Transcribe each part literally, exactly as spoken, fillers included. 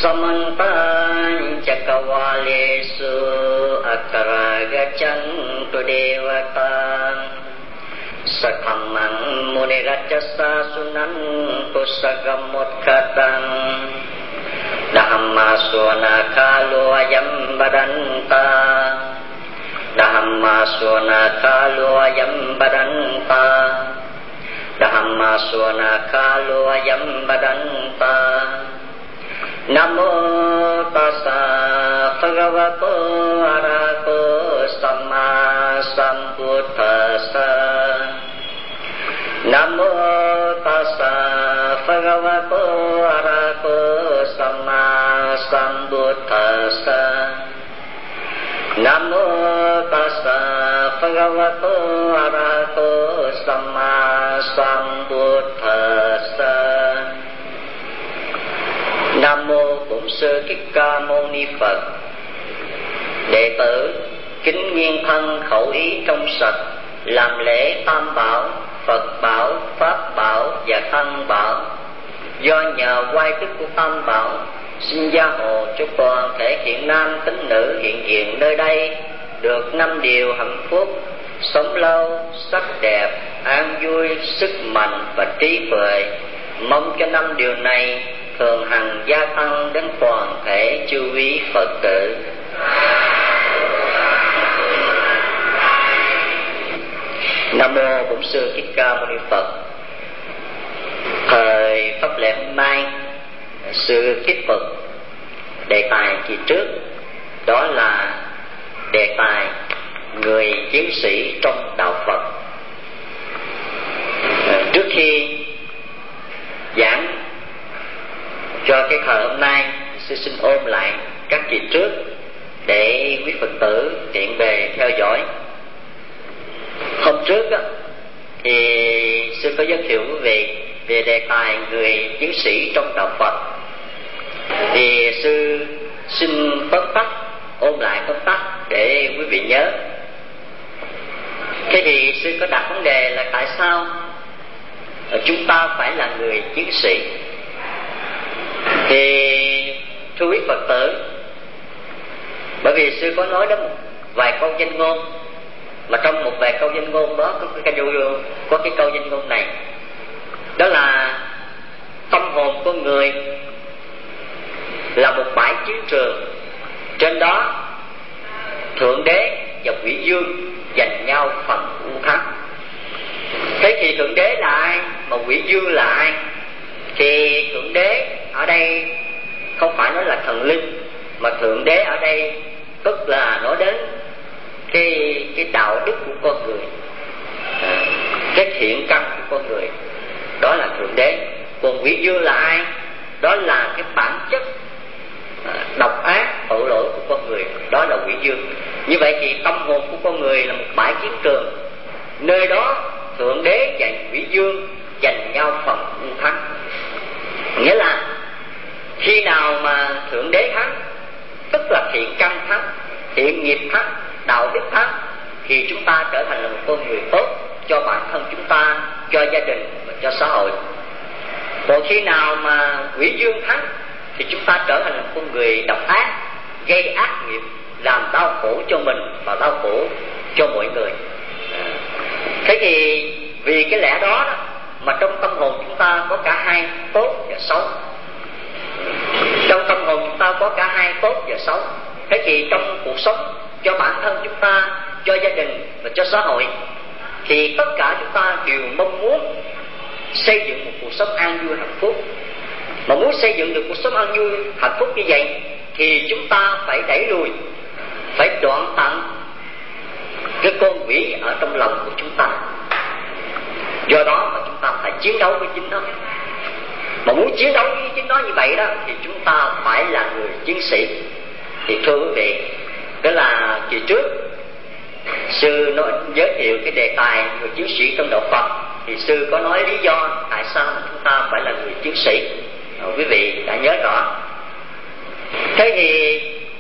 Samantan Chakavalesu Akaragachantu Devatan Sakhamang Munirajasa Sunantu Sagamotkatang Dhammasuana Kalu Ayam Badanta Dhammasuana Kalu Ayam Badanta Dhammasuana Kalu Ayam Badanta Namo tassa bhagavato arahato samma sambuddhassa Namo tassa bhagavato arahato samma sambuddhassa Namo tassa bhagavato arahato samma sambuddhassa Nam mô Bổn Sư Thích Ca Mâu Ni Phật. Đệ tử kính nghiêng thân khẩu ý trong sạch, làm lễ Tam Bảo, Phật Bảo, Pháp Bảo và Thân Bảo. Do nhờ quay tức của Tam Bảo, xin gia hộ cho toàn thể thiện nam tín nữ hiện diện nơi đây được năm điều hạnh phúc: sống lâu, sắc đẹp, an vui, sức mạnh và trí tuệ. Mong cho năm điều này thường hằng gia tăng đến toàn thể chư quý Phật tử. Nam mô Bổn Sư Thích Ca Mâu Ni Phật. Thời pháp lễ hôm nay, sư thuyết Phật đề tài kỳ trước, đó là đề tài người chiến sĩ trong đạo Phật. Trước khi giảng cho cái thời hôm nay, sư xin ôm lại các kỳ trước để quý Phật tử tiện bề theo dõi. Hôm trước á, thì sư có giới thiệu quý vị về đề tài người chiến sĩ trong đạo Phật. Thì sư xin tóm tắt, ôm lại tóm tắt để quý vị nhớ. Thế thì sư có đặt vấn đề là tại sao chúng ta phải là người chiến sĩ? Thì thưa quý Phật tử, bởi vì sư có nói đến một vài câu danh ngôn, mà trong một vài câu danh ngôn đó có cái câu, có cái câu danh ngôn này, đó là tâm hồn con người là một bãi chiến trường, trên đó thượng đế và quỷ dương giành nhau phần ưu thắng. Thế thì thượng đế là ai, mà quỷ dương là ai? Thì thượng đế ở đây không phải nói là thần linh, mà thượng đế ở đây tức là nói đến cái cái đạo đức của con người, cái thiện căn của con người, đó là thượng đế. Còn quỷ dương là ai? Đó là cái bản chất độc ác tội lỗi của con người, đó là quỷ dương. Như vậy thì tâm hồn của con người là một bãi chiến trường, nơi đó thượng đế và quỷ dương giành nhau phần ưu thắng. Nghĩa là khi nào mà thượng đế thắng, tức là thiện căn thắng, thiện nghiệp thắng, đạo đức thắng, thì chúng ta trở thành là một con người tốt cho bản thân chúng ta, cho gia đình và cho xã hội. Còn khi nào mà quỷ dương thắng thì chúng ta trở thành là một con người độc ác, gây ác nghiệp, làm đau khổ cho mình và đau khổ cho mọi người. Thế thì vì cái lẽ đó, đó mà trong tâm hồn chúng ta có cả hai, tốt và xấu. Trong tâm hồn chúng ta có cả hai, tốt và xấu. Thế thì trong cuộc sống cho bản thân chúng ta, cho gia đình và cho xã hội, thì tất cả chúng ta đều mong muốn xây dựng một cuộc sống an vui hạnh phúc. Mà muốn xây dựng được cuộc sống an vui hạnh phúc như vậy thì chúng ta phải đẩy lùi, phải đoạn tận cái con quỷ ở trong lòng của chúng ta. Do đó mà chúng ta phải chiến đấu với chính nó. Mà muốn chiến đấu với chính nó như vậy đó thì chúng ta phải là người chiến sĩ. Thì thưa quý vị, đó là kỳ trước sư nói giới thiệu cái đề tài người chiến sĩ trong đạo Phật, thì sư có nói lý do tại sao mà chúng ta phải là người chiến sĩ. À, quý vị đã nhớ rõ. Thế thì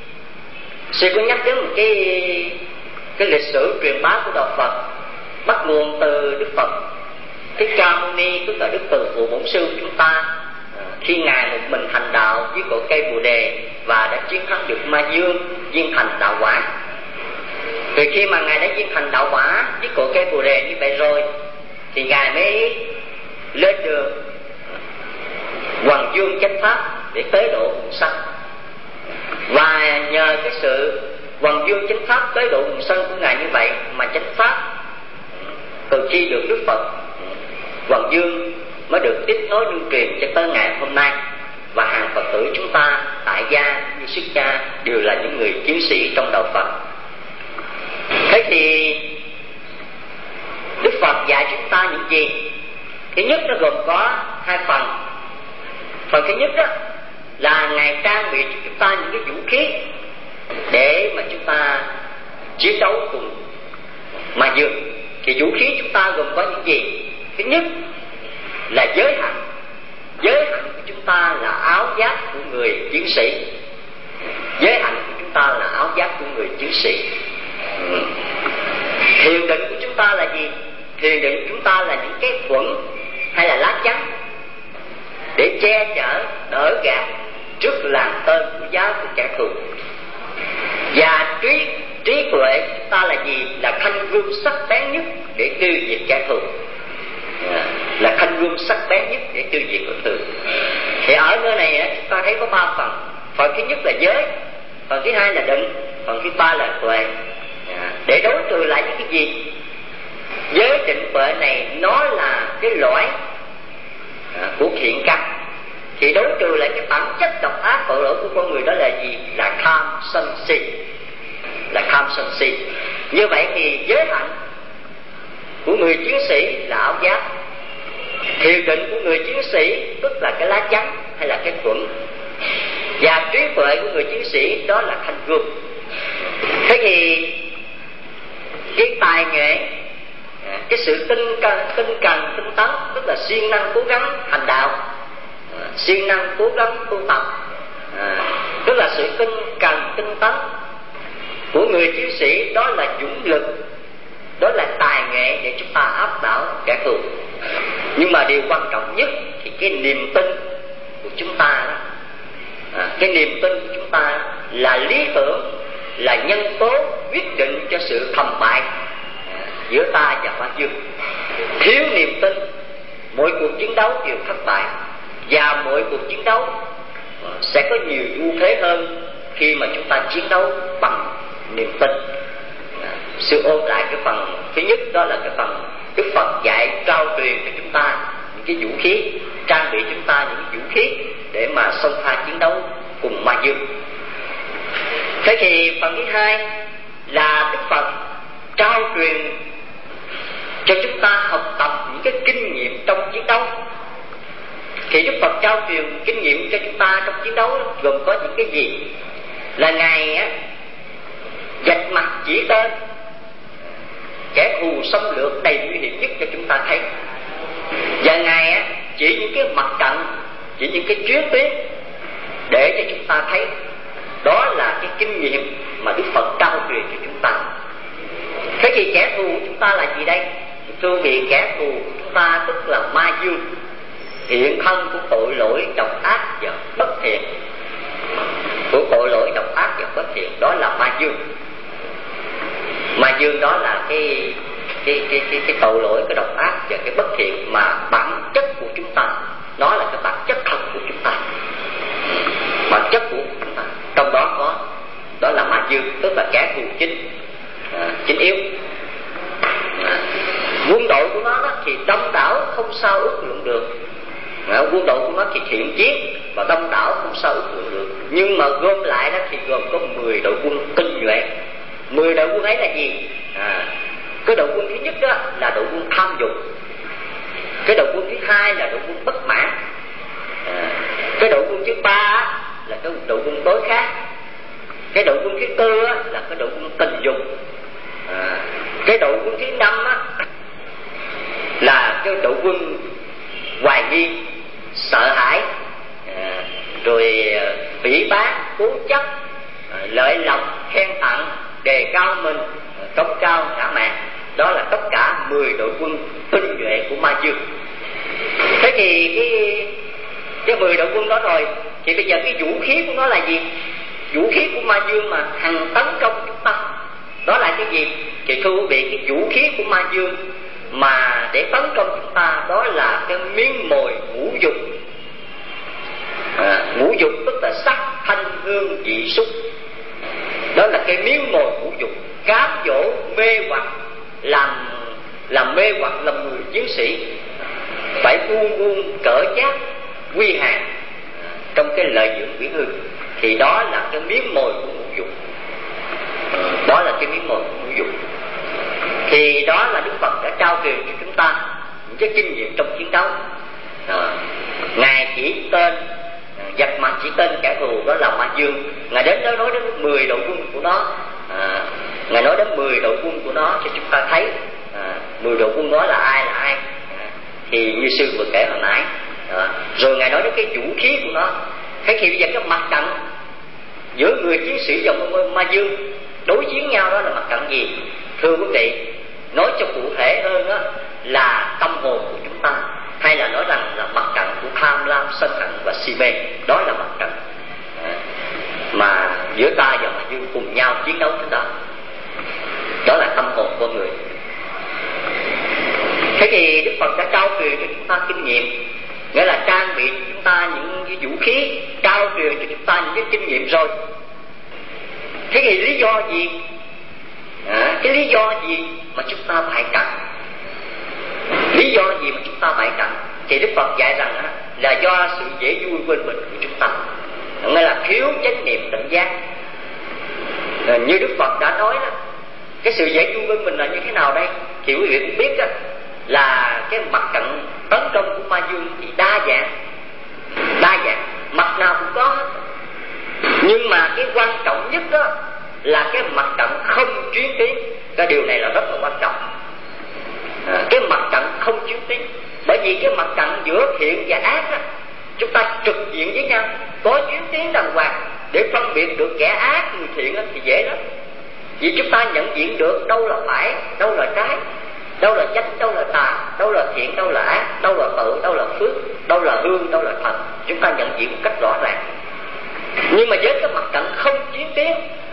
sư có nhắc đến một cái cái lịch sử truyền bá của đạo Phật, bắt nguồn từ Đức Phật Thích Ca Mâu Ni, tức là Đức Từ Phụ Bổn Sư của chúng ta. À, khi ngài một mình hành đạo với cõi cây Bồ Đề và đã chiến thắng được Ma Dương, viên thành đạo quả. Từ khi mà Ngài đã viên thành đạo quả với cội cây Bồ Đề như vậy rồi, thì Ngài mới lên đường hoằng dương chánh pháp để tới độ quần sanh. Và nhờ cái sự hoằng dương chánh pháp tới độ quần sanh của Ngài như vậy mà chánh pháp từ khi được Đức Phật hoằng dương mới được tiếp nối lưu truyền cho tới ngày hôm nay. Và hàng Phật tử chúng ta tại gia như xuất gia đều là những người chiến sĩ trong đạo Phật. Thế thì Đức Phật dạy chúng ta những gì? Thứ nhất nó gồm có hai phần. Phần thứ nhất đó là Ngài trang bị cho chúng ta những cái vũ khí để mà chúng ta chiến đấu cùng Ma Dương. Thì vũ khí chúng ta gồm có những gì? Thứ nhất là giới hạnh. Giới hạnh của chúng ta là áo giáp của người chiến sĩ. Giới hạnh của chúng ta là áo giáp của người chiến sĩ. Ừ. Thiền định của chúng ta là gì? Thiền định của chúng ta là những cái khuẩn hay là lá chắn để che chở, đỡ gạt trước làn tên của giáo của kẻ thù. Và trí trí tuệ của chúng ta là gì? Là thanh gươm sắc bén nhất để tiêu diệt kẻ thù. Là thanh gươm sắc bén nhất để tiêu diệt kẻ thù. Thì ở nơi này chúng ta thấy có ba phần. Phần thứ nhất là giới, phần thứ hai là định, phần thứ ba là tuệ. Để đối trừ lại những cái gì? Giới định tuệ này nó là cái loại của thiện căn. Thì đối trừ lại cái bản chất độc ác tội lỗi của con người đó là gì? Là tham sân si. Là tham sân si. Như vậy thì giới hạnh của người chiến sĩ là áo giáp. Thiền định của người chiến sĩ tức là cái lá chắn hay là cái khuẩn. Và trí tuệ của người chiến sĩ đó là thanh gươm. Thế thì cái tài nghệ, cái sự tinh cần, tinh cần, tinh tấn, tức là siêng năng cố gắng hành đạo, siêng năng cố gắng tu tập, à, tức là sự tinh cần, tinh tấn của người chiến sĩ, đó là dũng lực, đó là tài nghệ để chúng ta áp đảo kẻ thù. Nhưng mà điều quan trọng nhất thì cái niềm tin của chúng ta đó, à, cái niềm tin của chúng ta là lý tưởng, là nhân tố quyết định cho sự thành bại giữa ta và Ma Dương. Thiếu niềm tin, mỗi cuộc chiến đấu đều thất bại, và mỗi cuộc chiến đấu sẽ có nhiều ưu thế hơn khi mà chúng ta chiến đấu bằng niềm tin. Sư ôn lại cái phần thứ nhất, đó là cái phần Đức Phật dạy trao truyền cho chúng ta những cái vũ khí, trang bị chúng ta những vũ khí để mà xông pha chiến đấu cùng Ma Dương. Thế thì phần thứ hai là Đức Phật trao truyền cho chúng ta học tập những cái kinh nghiệm trong chiến đấu. Thì Đức Phật trao truyền kinh nghiệm cho chúng ta trong chiến đấu gồm có những cái gì? Là Ngài á, vạch mặt chỉ tên kẻ thù xâm lược đầy nguy hiểm nhất cho chúng ta thấy. Và Ngài á, chỉ những cái mặt trận, chỉ những cái chuyến tuyến để cho chúng ta thấy. Đó là cái kinh nghiệm mà Đức Phật trao truyền cho chúng ta. Thế thì kẻ thù của chúng ta là gì đây? Thưa vị, kẻ thù của chúng ta tức là Ma Dương, hiện thân của tội lỗi độc ác và bất thiện. Của tội lỗi độc ác và bất thiện, đó là Ma Dương. Ma Dương đó là cái cái cái cái, cái tội lỗi, cái độc ác và cái bất thiện mà bản chất của chúng ta, nó là cái bản chất thật của chúng ta, bản chất của chúng ta. Trong đó có, đó là Ma Dương, tức là kẻ thù chính, à, chính yếu. À, quân đội của nó đó thì đông đảo không sao ước lượng được. À, quân đội của nó thì thiện chiến và đông đảo không sao ước lượng được. Nhưng mà gom lại đó thì gồm có mười đội quân tinh nhuệ. Mười đội quân ấy là gì? À, cái đội quân thứ nhất đó là đội quân tham dục. Cái đội quân thứ hai là đội quân bất mãn. À, cái đội quân thứ ba là cái đội quân đối khác. Cái đội quân thứ tư là cái đội quân tình dục. À, cái đội quân thứ năm á, là cái đội quân hoài nghi, sợ hãi, à, rồi phỉ báng, cố chấp, à, lợi lộc, khen tặng, đề cao mình, cống cao ngã mạn. Đó là tất cả mười đội quân tinh nhuệ của Ma Dương. Thế thì cái cái mười đội quân đó rồi Thì bây giờ cái vũ khí của nó là gì? Vũ khí của ma dương mà hằng tấn công chúng ta đó là cái gì? Thì thưa quý vị, cái vũ khí của ma dương mà để tấn công chúng ta đó là cái miếng mồi ngũ dục. À, ngũ dục tức là sắc, thanh, hương, vị, xúc. Đó là cái miếng mồi ngũ dục, cám dỗ, mê hoặc, làm làm mê hoặc lòng người chiến sĩ phải buông buông cỡ chát, quy hàng trong cái lợi dưỡng quỷ hư. Thì đó là cái miếng mồi của ngũ dục. Đó là cái miếng mồi của ngũ dục. Thì đó là Đức Phật đã trao truyền cho chúng ta những cái kinh nghiệm trong chiến đấu. À, Ngài chỉ tên giặc mặt, chỉ tên kẻ thù đó là ma dương. Ngài đến đó nói đến mười đội quân của nó. À, Ngài nói đến mười đội quân của nó cho chúng ta thấy à, mười đội quân đó là ai là ai. À, thì như sư vừa kể hồi nãy. À, rồi Ngài nói đến cái vũ khí của nó. Thế thì bây giờ cái mặt trận giữa người chiến sĩ và ma dương đối chiến nhau đó là mặt trận gì? Thưa quý vị, nói cho cụ thể hơn đó là tâm hồn của chúng ta, hay là nói rằng là mặt trận của tham lam, sân hận và si mê. Đó là mặt trận à, mà giữa ta và ma dương cùng nhau chiến đấu trên đó. Đó là tâm hồn con người. Thế thì Đức Phật đã trao truyền cho chúng ta kinh nghiệm, nghĩa là trang bị cho chúng ta những cái vũ khí, trao truyền cho chúng ta những cái kinh nghiệm rồi. Thế thì lý do gì? À, cái lý do gì mà chúng ta phải trận? Lý do gì mà chúng ta phải trận? Thì Đức Phật dạy rằng á, là do sự dễ vui quên mình của chúng ta, nghĩa là thiếu chánh niệm tỉnh giác. À, như Đức Phật đã nói đó, cái sự dễ vui quên mình là như thế nào đây? Thì quý vị cũng biết đó, là cái mặt trận tấn công của ma dương thì đa dạng, đa dạng, mặt nào cũng có hết. Nhưng mà cái quan trọng nhất đó là cái mặt trận không chuyến tiến. Cái điều này là rất là quan trọng. À, cái mặt trận không chuyến tiến, bởi vì cái mặt trận giữa thiện và ác đó, chúng ta trực diện với nhau, có chuyến tiến đàng hoàng để phân biệt được kẻ ác người thiện đó, thì dễ lắm. Vì chúng ta nhận diện được đâu là phải, đâu là trái, đâu là chánh, đâu là tà, đâu là thiện, đâu là ác, đâu là tội, đâu là phước, đâu là hương, đâu là thần. Chúng ta nhận diện một cách rõ ràng. Nhưng mà với cái mặt trận không chiến tiến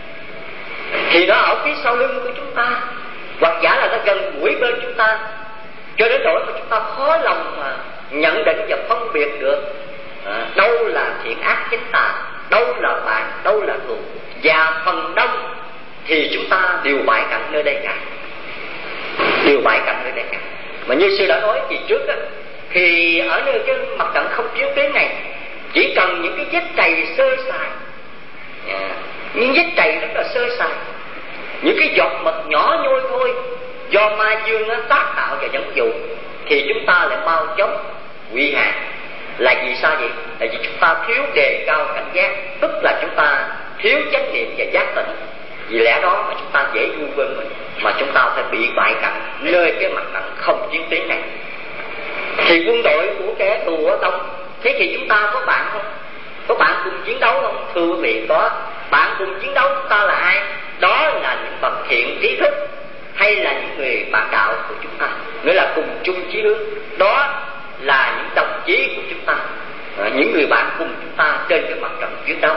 thì nó ở phía sau lưng của chúng ta, hoặc giả là nó gần gũi bên chúng ta, cho đến nỗi mà chúng ta khó lòng mà nhận định và phân biệt được à, đâu là thiện ác chánh tà, đâu là bạn, đâu là thù. Và phần đông thì chúng ta đều bại trận nơi đây cả, đều bại trận nơi đây cả. Mà như sư đã nói kỳ trước á, thì ở nơi cái mặt trận không chiến tiến này, chỉ cần những cái vết trầy sơ sài, à, những vết trầy rất là sơ sài, những cái giọt mật nhỏ nhoi thôi, do ma dương nó tác tạo và dẫn dụ, thì chúng ta lại mau chóng quy hàng. Là vì sao vậy? Là vì chúng ta thiếu đề cao cảnh giác, tức là chúng ta thiếu chánh niệm và giác tỉnh. Vì lẽ đó mà chúng ta dễ vui quên mình, mà chúng ta phải bị bại trận nơi cái mặt trận không chiến tiến này. Thì quân đội của kẻ thù ở đâu? Thế thì chúng ta có bạn không? Có bạn cùng chiến đấu không? Thưa quý vị, có. Bạn cùng chiến đấu chúng ta là ai? Đó là những bậc thiện trí thức, hay là những người bạn đạo của chúng ta, nghĩa là cùng chung chí hướng. Đó là những đồng chí của chúng ta, à, những người bạn cùng chúng ta trên cái mặt trận chiến đấu.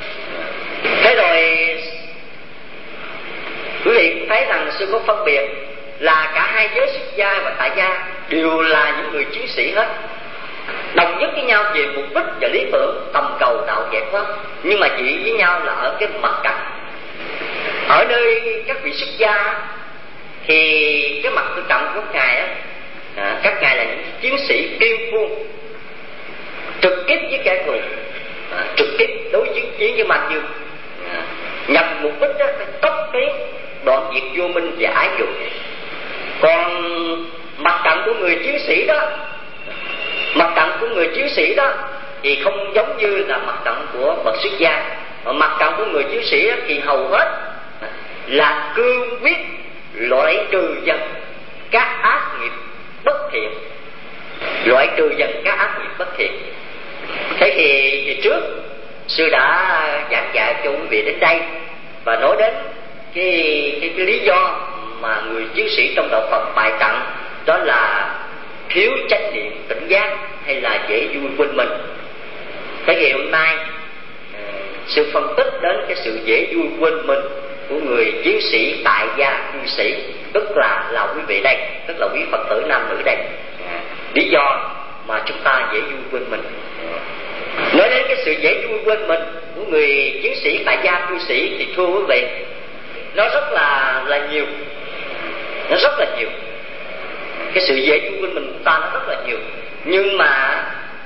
Thế rồi quý vị thấy rằng sư có phân biệt là cả hai giới xuất gia và tại gia đều là những người chiến sĩ hết, đồng nhất với nhau về mục đích và lý tưởng tầm cầu đạo giải thoát, nhưng mà chỉ với nhau là ở cái mặt trận. Ở nơi các vị xuất gia thì cái mặt trận của các ngài á, à, các ngài là những chiến sĩ tiên phong, trực tiếp với kẻ thù, à, trực tiếp đối chiến chiến với ma dương, à, nhằm mục đích đó phải tốc tiến đoạn diệt vô minh và ái dục. Còn mặt trận của người chiến sĩ đó, mặt trận của người chiến sĩ đó thì không giống như là mặt trận của bậc xuất gia. Mà mặt trận của người chiến sĩ đó thì hầu hết là cương quyết loại trừ dần các ác nghiệp bất thiện, loại trừ dần các ác nghiệp bất thiện. Thế thì về trước sư đã giảng dạy cho quý vị đến đây và nói đến cái, cái, cái lý do mà người chiến sĩ trong đạo Phật bại trận, đó là thiếu chánh niệm tỉnh giác hay là dễ vui quên mình. Thế thì hôm nay sự phân tích đến cái sự dễ vui quên mình của người chiến sĩ tại gia cư sĩ, tức là là quý vị đây, tức là quý Phật tử nam nữ đây. Lý do mà chúng ta dễ vui quên mình. Nói đến cái sự dễ vui quên mình của người chiến sĩ tại gia cư sĩ thì thưa quý vị, nó rất là là nhiều, nó rất là nhiều. Cái sự dễ vui quên mình của ta nó rất là nhiều, nhưng mà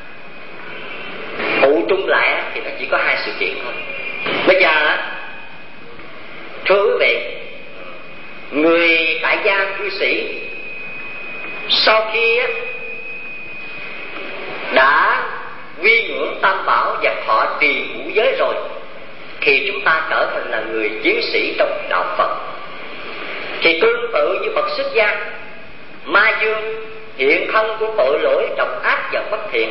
tụ trung lại thì nó chỉ có hai sự kiện thôi. Bây giờ thưa quý vị, người tại gia cư sĩ sau khi đã quy ngưỡng Tam Bảo và thọ trì ngũ giới rồi thì chúng ta trở thành là người chiến sĩ trong đạo Phật. Thì tương tự như bậc xuất gia, ma dương hiện thân của tội lỗi độc ác và bất thiện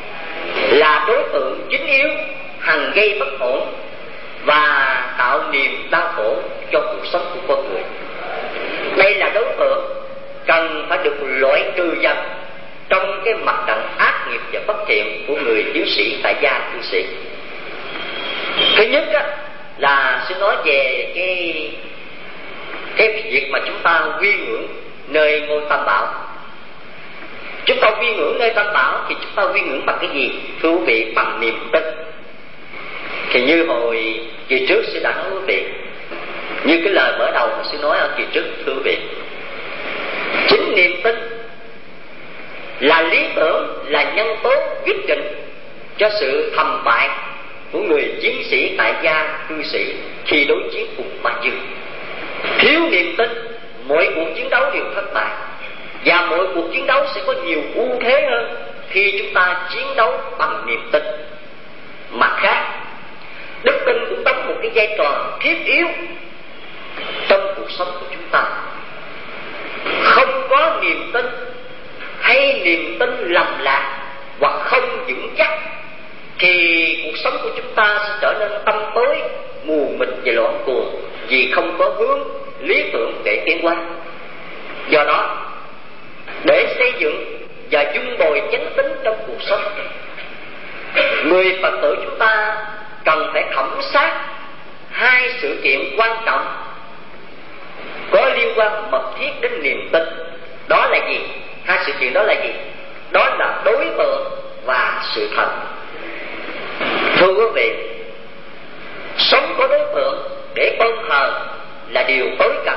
là đối tượng chính yếu hằng gây bất ổn và tạo niềm đau khổ cho cuộc sống của con người. Đây là đối tượng cần phải được loại trừ dần trong cái mặt trận ác nghiệp và bất thiện của người chiến sĩ tại gia cư sĩ. Thứ nhất á, là sẽ nói về cái cái việc mà chúng ta quy ngưỡng nơi ngôi Tam Bảo. Chúng ta quy ngưỡng nơi Tam Bảo thì chúng ta quy ngưỡng bằng cái gì? Thưa quý vị, bằng niềm tin. Thì như hồi kỳ trước sư đã nói quý vị, như cái lời mở đầu mà sư nói ở kỳ trước, thưa quý vị, chính niềm tin là lý tưởng, là nhân tố quyết định cho sự thành bại của người chiến sĩ tại gia cư sĩ khi đối chiến cùng ma dương. Thiếu niềm tin, mọi cuộc chiến đấu đều thất bại, và mọi cuộc chiến đấu sẽ có nhiều ưu thế hơn khi chúng ta chiến đấu bằng niềm tin. Mặt khác, đức tin cũng đóng một cái vai trò thiết yếu trong cuộc sống của chúng ta. Không có niềm tin hay niềm tin lầm lạc hoặc không vững chắc thì cuộc sống của chúng ta sẽ trở nên tăm tối, mù mịt và loạn cuồng, vì không có hướng lý tưởng để tiến qua. Do đó, để xây dựng và dung bồi chánh tín trong cuộc sống, người Phật tử chúng ta cần phải thẩm sát hai sự kiện quan trọng có liên quan mật thiết đến niềm tin. Đó là gì? Hai sự kiện đó là gì? Đó là đối tượng và sự thật. Thưa quý vị, sống có đối tượng để tôn thờ là điều tối cần.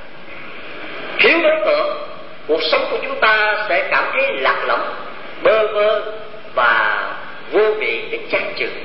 Thiếu đối tượng, cuộc sống của chúng ta sẽ cảm thấy lạc lõng, bơ vơ và vô vị đến chán chường.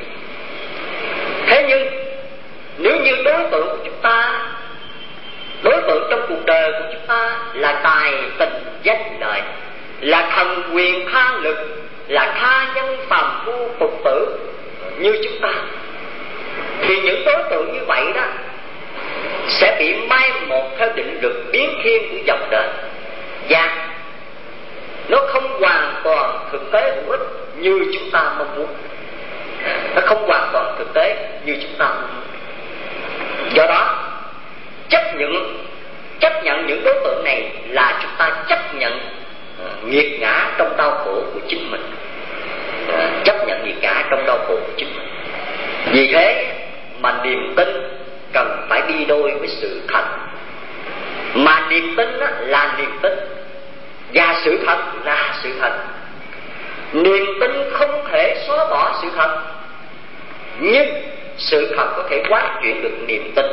Thế nhưng nếu như đối tượng của chúng ta, đối tượng trong cuộc đời của chúng ta là tài tình danh lợi, là thần quyền tha lực, là tha nhân phàm phu phục tử như chúng ta, thì những đối tượng như vậy đó sẽ bị mai một theo định luật biến thiên của dòng đời, và nó không hoàn toàn thực tế hữu ích như chúng ta mong muốn. Nó không hoàn toàn thực tế như chúng ta mong muốn. Do đó, chấp nhận chấp nhận những đối tượng này là chúng ta chấp nhận nghiệt ngã trong đau khổ của chính mình. Chấp nhận nghiệt ngã trong đau khổ của chính mình. Vì thế mà niềm tin cần phải đi đôi với sự thật. Mà niềm tin là niềm tin, và sự thật là sự thật. Niềm tin không thể xóa bỏ sự thật, nhưng sự thật có thể quán chuyển được niềm tin.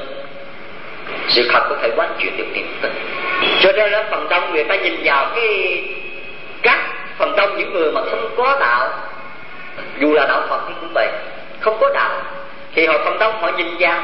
Sự thật có thể quán chuyển được niềm tin. Cho nên là phần đông người ta nhìn vào cái các phần đông những người mà không có đạo, dù là đạo Phật cũng vậy, không có đạo, thì họ phần đông họ nhìn vào,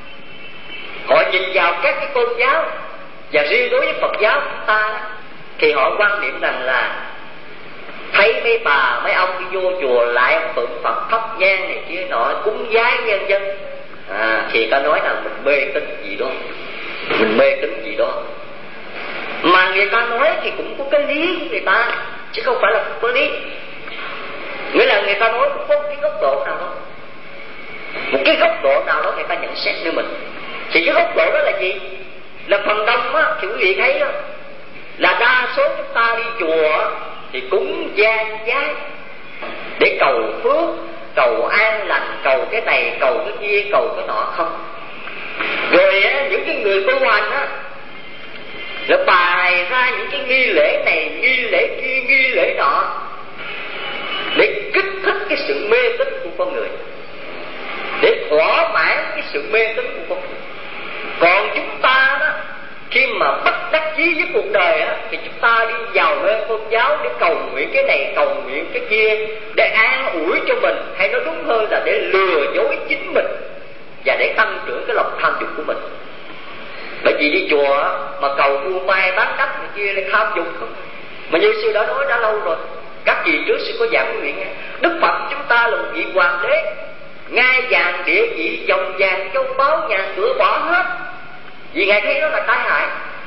họ nhìn vào các cái tôn giáo, và riêng đối với Phật giáo chúng ta thì họ quan niệm rằng là thấy mấy bà mấy ông đi vô chùa lại tượng Phật thắp nhang này kia nọ cúng vái nhân dân, à, thì ta nói là mình mê tín gì đó, mình mê tín gì đó. Mà người ta nói thì cũng có cái lý của người ta, chứ không phải là không có lý. Nghĩa là người ta nói cũng có một cái góc độ nào đó, một cái góc độ nào đó người ta nhận xét như mình. Thì cái góc độ đó là gì? Là phần đông á, thì quý vị thấy đó, là đa số chúng ta đi chùa thì cúng gian giái để cầu phước, cầu an lành, cầu cái này, cầu cái kia, cầu cái nọ không. Rồi á, những cái người tu hành á, là bài ra những cái nghi lễ này, nghi lễ kia, nghi lễ nọ, để kích thích cái sự mê tín của con người, để thỏa mãn cái sự mê tín của con người. Còn chúng ta đó, khi mà bất đắc chí với cuộc đời á, thì chúng ta đi vào nơi tôn giáo để cầu nguyện cái này, cầu nguyện cái kia, để an ủi cho mình, hay nói đúng hơn là để lừa dối chính mình và để tăng trưởng cái lòng tham dục của mình. Bởi vì đi chùa á, mà cầu vua mai bán đắp này kia là tham dục không. Mà như sư đã nói đã lâu rồi, các vị trước sư có giảng quý vị nghe, Đức Phật chúng ta là một vị hoàng đế, ngai vàng địa vị, dòng vàng châu báu, nhà cửa bỏ hết, vì Ngài thấy đó là tai hại.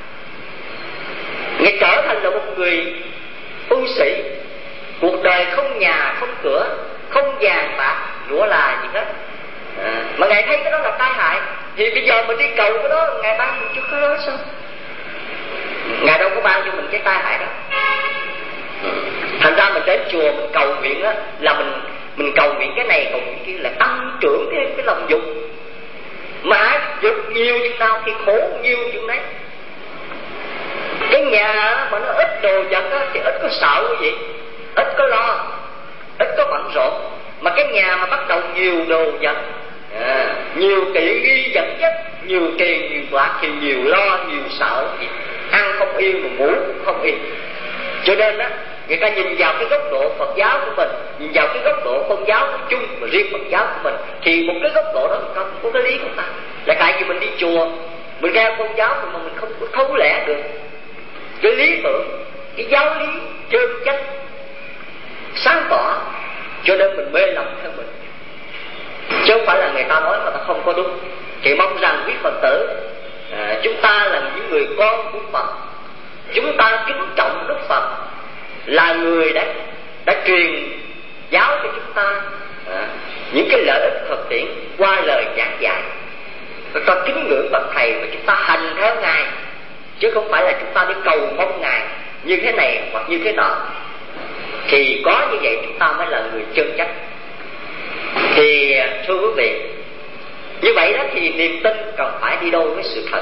Ngài trở thành là một người tu sĩ, cuộc đời không nhà, không cửa, không vàng bạc, lụa là gì hết, à, mà Ngài thấy cái đó là tai hại. Thì bây giờ mình đi cầu cái đó, Ngài ban mình cho cái đó sao? Ngài đâu có ban cho mình cái tai hại đó. Thành ra mình đến chùa mình cầu nguyện á, là mình mình cầu nguyện cái này, cầu nguyện kia, là tăng trưởng thêm cái lòng dục. Mà dục nhiều chừng nào thì khổ nhiều chừng đấy. Cái nhà mà nó ít đồ vật á, thì ít có sợ cái gì, ít có lo, ít có bận rộn. Mà cái nhà mà bắt đầu nhiều đồ vật, à, nhiều tiện nghi vật chất, nhiều tiền, nhiều bạc, thì nhiều lo, nhiều sợ, ăn không yên mà ngủ cũng không yên. Cho nên á, người ta nhìn vào cái góc độ Phật giáo của mình, nhìn vào cái góc độ tôn giáo nói chung và riêng Phật giáo của mình, thì một cái góc độ đó không có cái lý của ta. Là tại vì mình đi chùa, mình nghe tôn giáo mà mình không có thấu lẽ được cái lý tưởng, cái giáo lý chân chánh sáng tỏ, cho nên mình mê lầm theo mình, chứ không phải là người ta nói mà ta không có đúng. Thì mong rằng quý Phật tử, à, chúng ta là những người con của Phật, chúng ta kính trọng Đức Phật, là người đã đã truyền giáo cho chúng ta à, những cái lợi ích thực tiễn qua lời giảng dạy. Chúng ta kính ngưỡng bậc thầy và chúng ta hành theo Ngài, chứ không phải là chúng ta đi cầu mong Ngài như thế này hoặc như thế nọ. Thì có như vậy chúng ta mới là người chân chánh. Thì thưa quý vị, như vậy đó thì niềm tin cần phải đi đôi với sự thật.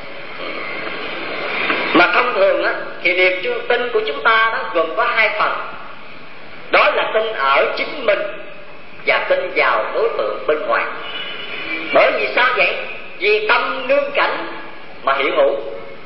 Mà thông thường á, thì niềm tin của chúng ta đó gồm có hai phần. Đó là tin ở chính mình và tin vào đối tượng bên ngoài. Bởi vì sao vậy? Vì tâm nương cảnh mà hiện hữu.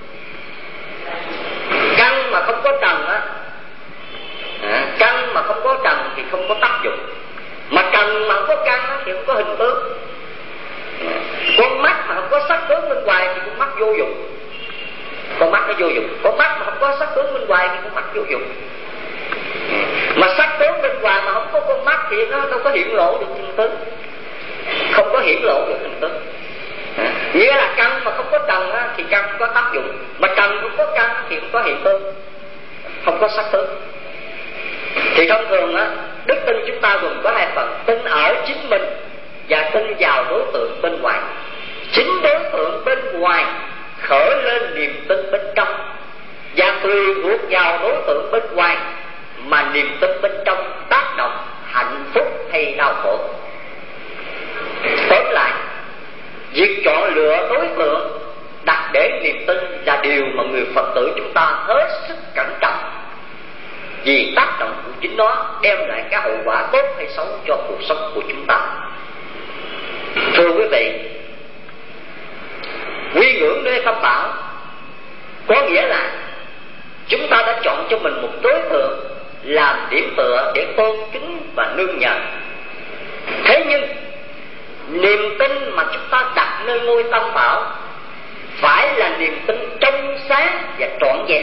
Căn mà không có trần á, à, căn mà không có trần thì không có tác dụng. Mà trần mà không có căn á, thì không có hình tướng. à, Con mắt mà không có sắc tướng bên ngoài thì con mắt vô dụng. Con mắt nó vô dụng. Con mắt mà không có sắc tướng bên ngoài thì con mắt vô dụng. Mà sắc tướng bên ngoài mà không có con mắt thì nó đâu có hiện lộ được hình tướng, không có hiển lộ được hình tướng. à, Nghĩa là căn mà không có trần á, thì căn có tác dụng. Mà trần không có căn thì không có hiện tướng, không có sắc tướng. Thì thông thường á, đức tin chúng ta gồm có hai phần: tin ở chính mình và tin vào đối tượng bên ngoài. Chính đối tượng bên ngoài khởi lên niềm tin bên trong, và tùy thuộc vào đối tượng bên ngoài mà niềm tin bên trong tác động hạnh phúc hay đau khổ. Tóm lại, việc chọn lựa đối tượng đặt để niềm tin là điều mà người Phật tử chúng ta hết sức cẩn trọng, vì tác động của chính nó đem lại cái hậu quả tốt hay xấu cho cuộc sống của chúng ta. Thưa quý vị, quy ngưỡng nơi Tam Bảo có nghĩa là chúng ta đã chọn cho mình một đối tượng làm điểm tựa để tôn kính và nương nhờ. Thế nhưng niềm tin mà chúng ta đặt nơi ngôi Tam Bảo phải là niềm tin trong sáng và trọn vẹn.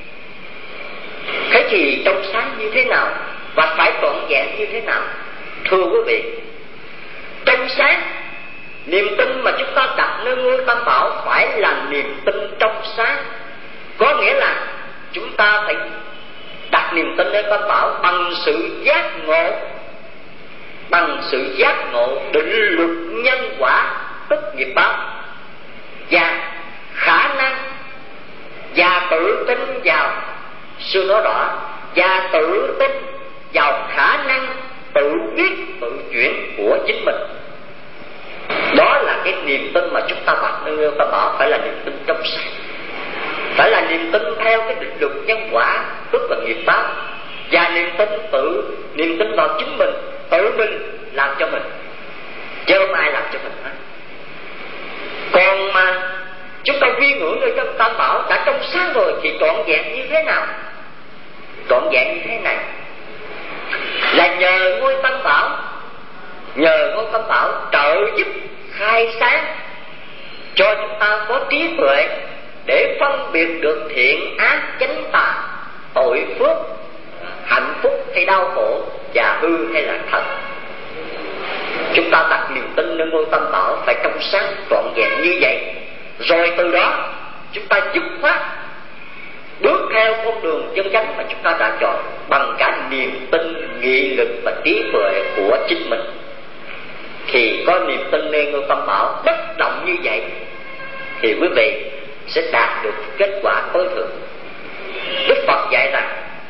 Thế thì trong sáng như thế nào và phải trọn vẹn như thế nào? Thưa quý vị, trong sáng, niềm tin mà chúng ta đặt nơi ngôi Tam Bảo phải là niềm tin trong sáng. Có nghĩa là chúng ta phải đặt niềm tin nơi Tam Bảo bằng sự giác ngộ, bằng sự giác ngộ định luật nhân quả tức nghiệp báo, và khả năng và tự tin vào sự nói rõ, và tự tin vào khả năng tự biết tự chuyển của chính mình. Đó là cái niềm tin mà chúng ta bạch nương nương Tam Bảo, phải là niềm tin trong sáng, phải là niềm tin theo cái định luật nhân quả, tức là nghiệp báo, và niềm tin tự niềm tin vào chính mình, tự mình làm cho mình, chứ không ai làm cho mình hết. Còn mà chúng ta quy ngưỡng nơi trong Tam Bảo đã trong sáng rồi thì trọn vẹn như thế nào? Trọn vẹn như thế này, là nhờ ngôi Tam Bảo, nhờ ngôi Tam Bảo trợ giúp khai sáng cho chúng ta có trí tuệ để phân biệt được thiện ác, chánh tà, tội phước, hạnh phúc hay đau khổ, và hư hay là thật. Chúng ta đặt niềm tin nơi ngôi Tam Bảo phải trong sáng trọn vẹn như vậy, rồi từ đó chúng ta dứt khoát bước theo con đường chân chánh mà chúng ta đã chọn bằng cả niềm tin, nghị lực và trí tuệ của chính mình. Thì có niềm tin nơi ngôi Tam Bảo bất động như vậy thì quý vị sẽ đạt được kết quả tối thượng. Đức Phật dạy rằng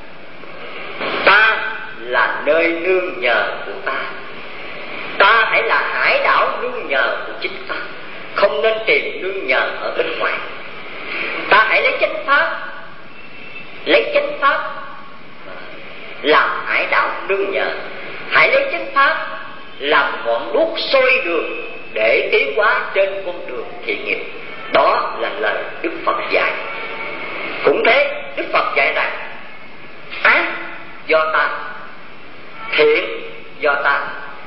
ta là nơi nương nhờ của ta, ta hãy là hải đảo nương nhờ của chính ta, không nên tìm nương nhờ ở bên ngoài. Ta hãy lấy chánh pháp, lấy chánh pháp làm hải đảo nương nhờ, hãy lấy chánh pháp làm ngọn đuốc soi đường để tiến hóa trên con đường thiện nghiệp. Đó là lời Đức Phật dạy. Cũng thế, Đức Phật dạy rằng ác do ta, thiện do ta,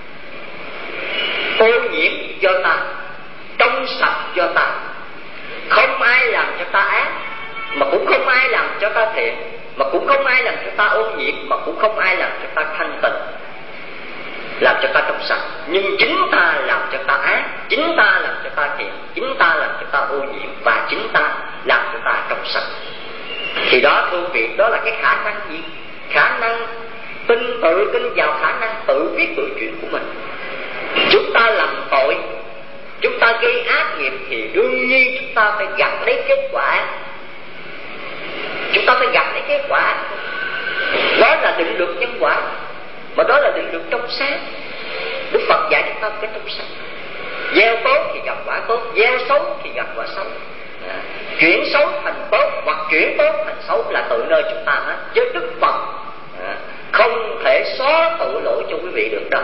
ô nhiễm do ta, trong sạch do ta. Không ai làm cho ta ác, mà cũng không ai làm cho ta thiện, mà cũng không ai làm cho ta ô nhiễm, mà cũng không ai làm cho ta thanh tịnh, làm cho ta trong sạch. Nhưng chính ta làm cho ta ác, chính ta làm cho ta thiện, chính ta làm cho ta ô nhiễm, và chính ta làm cho ta trong sạch. Thì đó thưa quý vị, đó là cái khả năng gì? Khả năng tin, tự tin vào khả năng tự viết tự chuyện của mình. Chúng ta làm tội, chúng ta gây ác nghiệp thì đương nhiên chúng ta phải gặt lấy kết quả. Chúng ta phải gặt lấy kết quả. Đó là định luật nhân quả, mà đó là định luật trong sáng. Đức Phật dạy chúng ta cái trong sáng. Gieo tốt thì gặp quả tốt, gieo xấu thì gặp quả xấu. À, chuyển xấu thành tốt hoặc chuyển tốt thành xấu là tự nơi chúng ta hết. Chứ Đức Phật à, không thể xóa tội lỗi cho quý vị được đâu.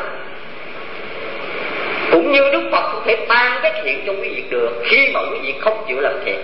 Cũng như Đức Phật không thể ban cái thiện cho quý vị được khi mà quý vị không chịu làm thiện.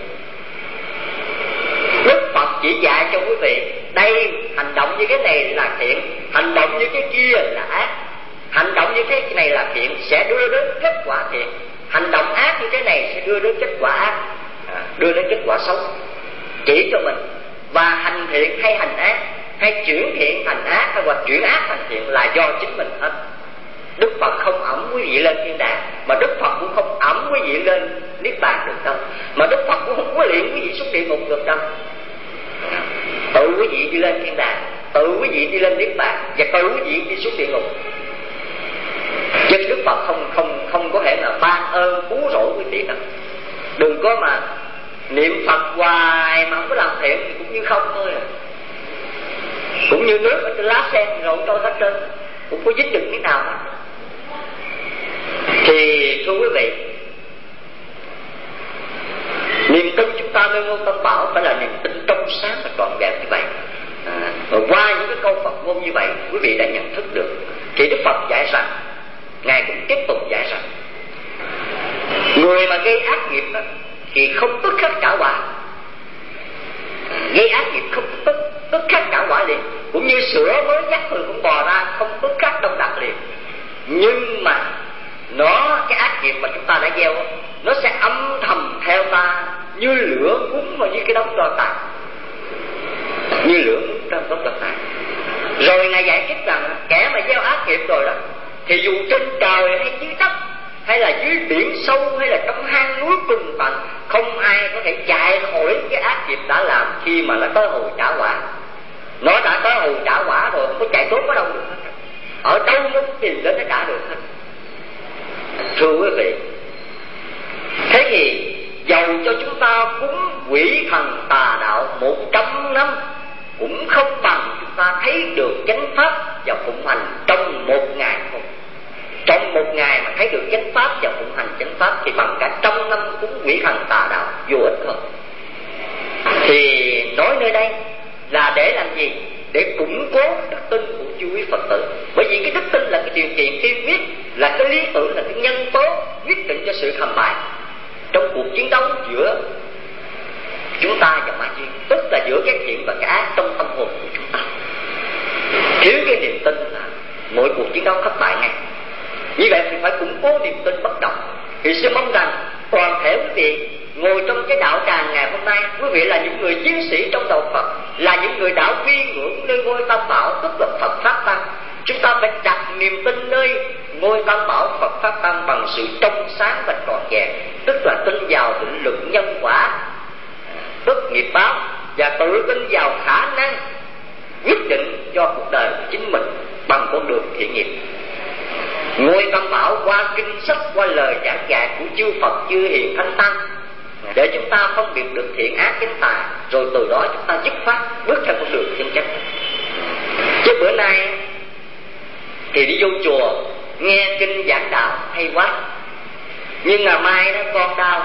Đức Phật chỉ dạy cho quý vị đây, hành động như cái này là thiện, hành động như cái kia là ác. Hành động như thế này là thiện sẽ đưa đến kết quả thiện, hành động ác như thế này sẽ đưa đến kết quả ác, à, đưa đến kết quả xấu. Chỉ cho mình. Và hành thiện hay hành ác, hay chuyển thiện thành ác, hay hoặc chuyển ác thành thiện là do chính mình hết. Đức Phật không ẵm quý vị lên thiên đàng, mà Đức Phật cũng không ẵm quý vị lên niết bàn được đâu, mà Đức Phật cũng không có luyện quý vị xuống địa ngục được đâu. Tự quý vị đi lên thiên đàng, tự quý vị đi lên niết bàn, và tự quý vị đi xuống địa ngục. Chứ Đức Phật không không không có thể nào ban ơn cứu rỗi quý vị đâu. Đừng có mà niệm Phật hoài mà không có làm thiện thì cũng như không thôi à. Cũng như nước ở trên lá sen rồi trôi hết trơn, cũng có dính được cái nào hết. Thì thưa quý vị, niềm tin chúng ta nơi ngôi Tam Bảo phải là niềm tin trong sáng và trọn vẹn như vậy. À, rồi qua những cái câu Phật ngôn như vậy, quý vị đã nhận thức được. Thì Đức Phật dạy rằng, Ngài cũng tiếp tục dạy rằng, người mà gây ác nghiệp đó, thì không tức khắc trả quả. Gây ác nghiệp không tức tức khắc trả quả liền. Cũng như sữa mới dắt từ con bò ra, không tức khắc đông đặc liền. Nhưng mà nó, cái ác nghiệp mà chúng ta đã gieo, nó sẽ âm thầm theo ta như lửa cúng vào như cái đống tro tàn, như lửa cúng trong đống tro tàn. Rồi Ngài giải thích rằng kẻ mà gieo ác nghiệp rồi đó, thì dù trên trời hay dưới đất, hay là dưới biển sâu, hay là trong hang núi trùng tận, không ai có thể chạy khỏi cái ác nghiệp đã làm khi mà nó tới hồi trả quả. Nó đã tới hồi trả quả rồi, không có chạy trốn ở đâu được hết. Ở đâu nó tìm đến nó trả được hết. Thưa quý vị, thế thì dầu cho chúng ta cúng quỷ thần tà đạo một trăm năm, cũng không bằng chúng ta thấy được chánh pháp và phụng hành trong một ngày thôi. trong một ngày mà thấy được chánh pháp và phụng hành chánh pháp thì bằng cả trăm năm cúng quỷ thần tà đạo vô ích không. Thì nói nơi đây là để làm gì? Để củng cố đức tin của chư quý Phật tử. Bởi vì cái đức tin là cái điều kiện tiên quyết, là cái lý tưởng, là cái nhân tố quyết định cho sự thành bại trong cuộc chiến đấu giữa chúng ta và ma duyên, tức là giữa cái thiện và cái ác trong tâm hồn của chúng ta. Thiếu cái niềm tin là mỗi cuộc chiến đấu thất bại ngay. Như vậy thì phải củng cố niềm tin bất động. Thì sư mong rằng toàn thể quý vị ngồi trong cái đạo tràng ngày hôm nay, quý vị là những người chiến sĩ trong đạo Phật, là những người đạo quy ngưỡng nơi ngôi Tam Bảo, tức là Phật Pháp Tăng. Chúng ta phải đặt niềm tin nơi ngôi Tam Bảo Phật Pháp Tăng bằng sự trong sáng và trọn vẹn, tức là tin vào định luật nhân quả, tức nghiệp báo, và tự tin vào khả năng quyết định cho cuộc đời của chính mình bằng con đường thiện nghiệp. Ngôi Tam Bảo qua kinh sách, qua lời giảng dạy của chư Phật, chư Hiền Thánh Tăng, để chúng ta phân biệt được thiện ác chánh tà, rồi từ đó chúng ta dứt khoát bước theo con đường chân chánh. Chứ bữa nay thì đi vô chùa nghe kinh giảng đạo hay quá, nhưng ngày mai đó con đau,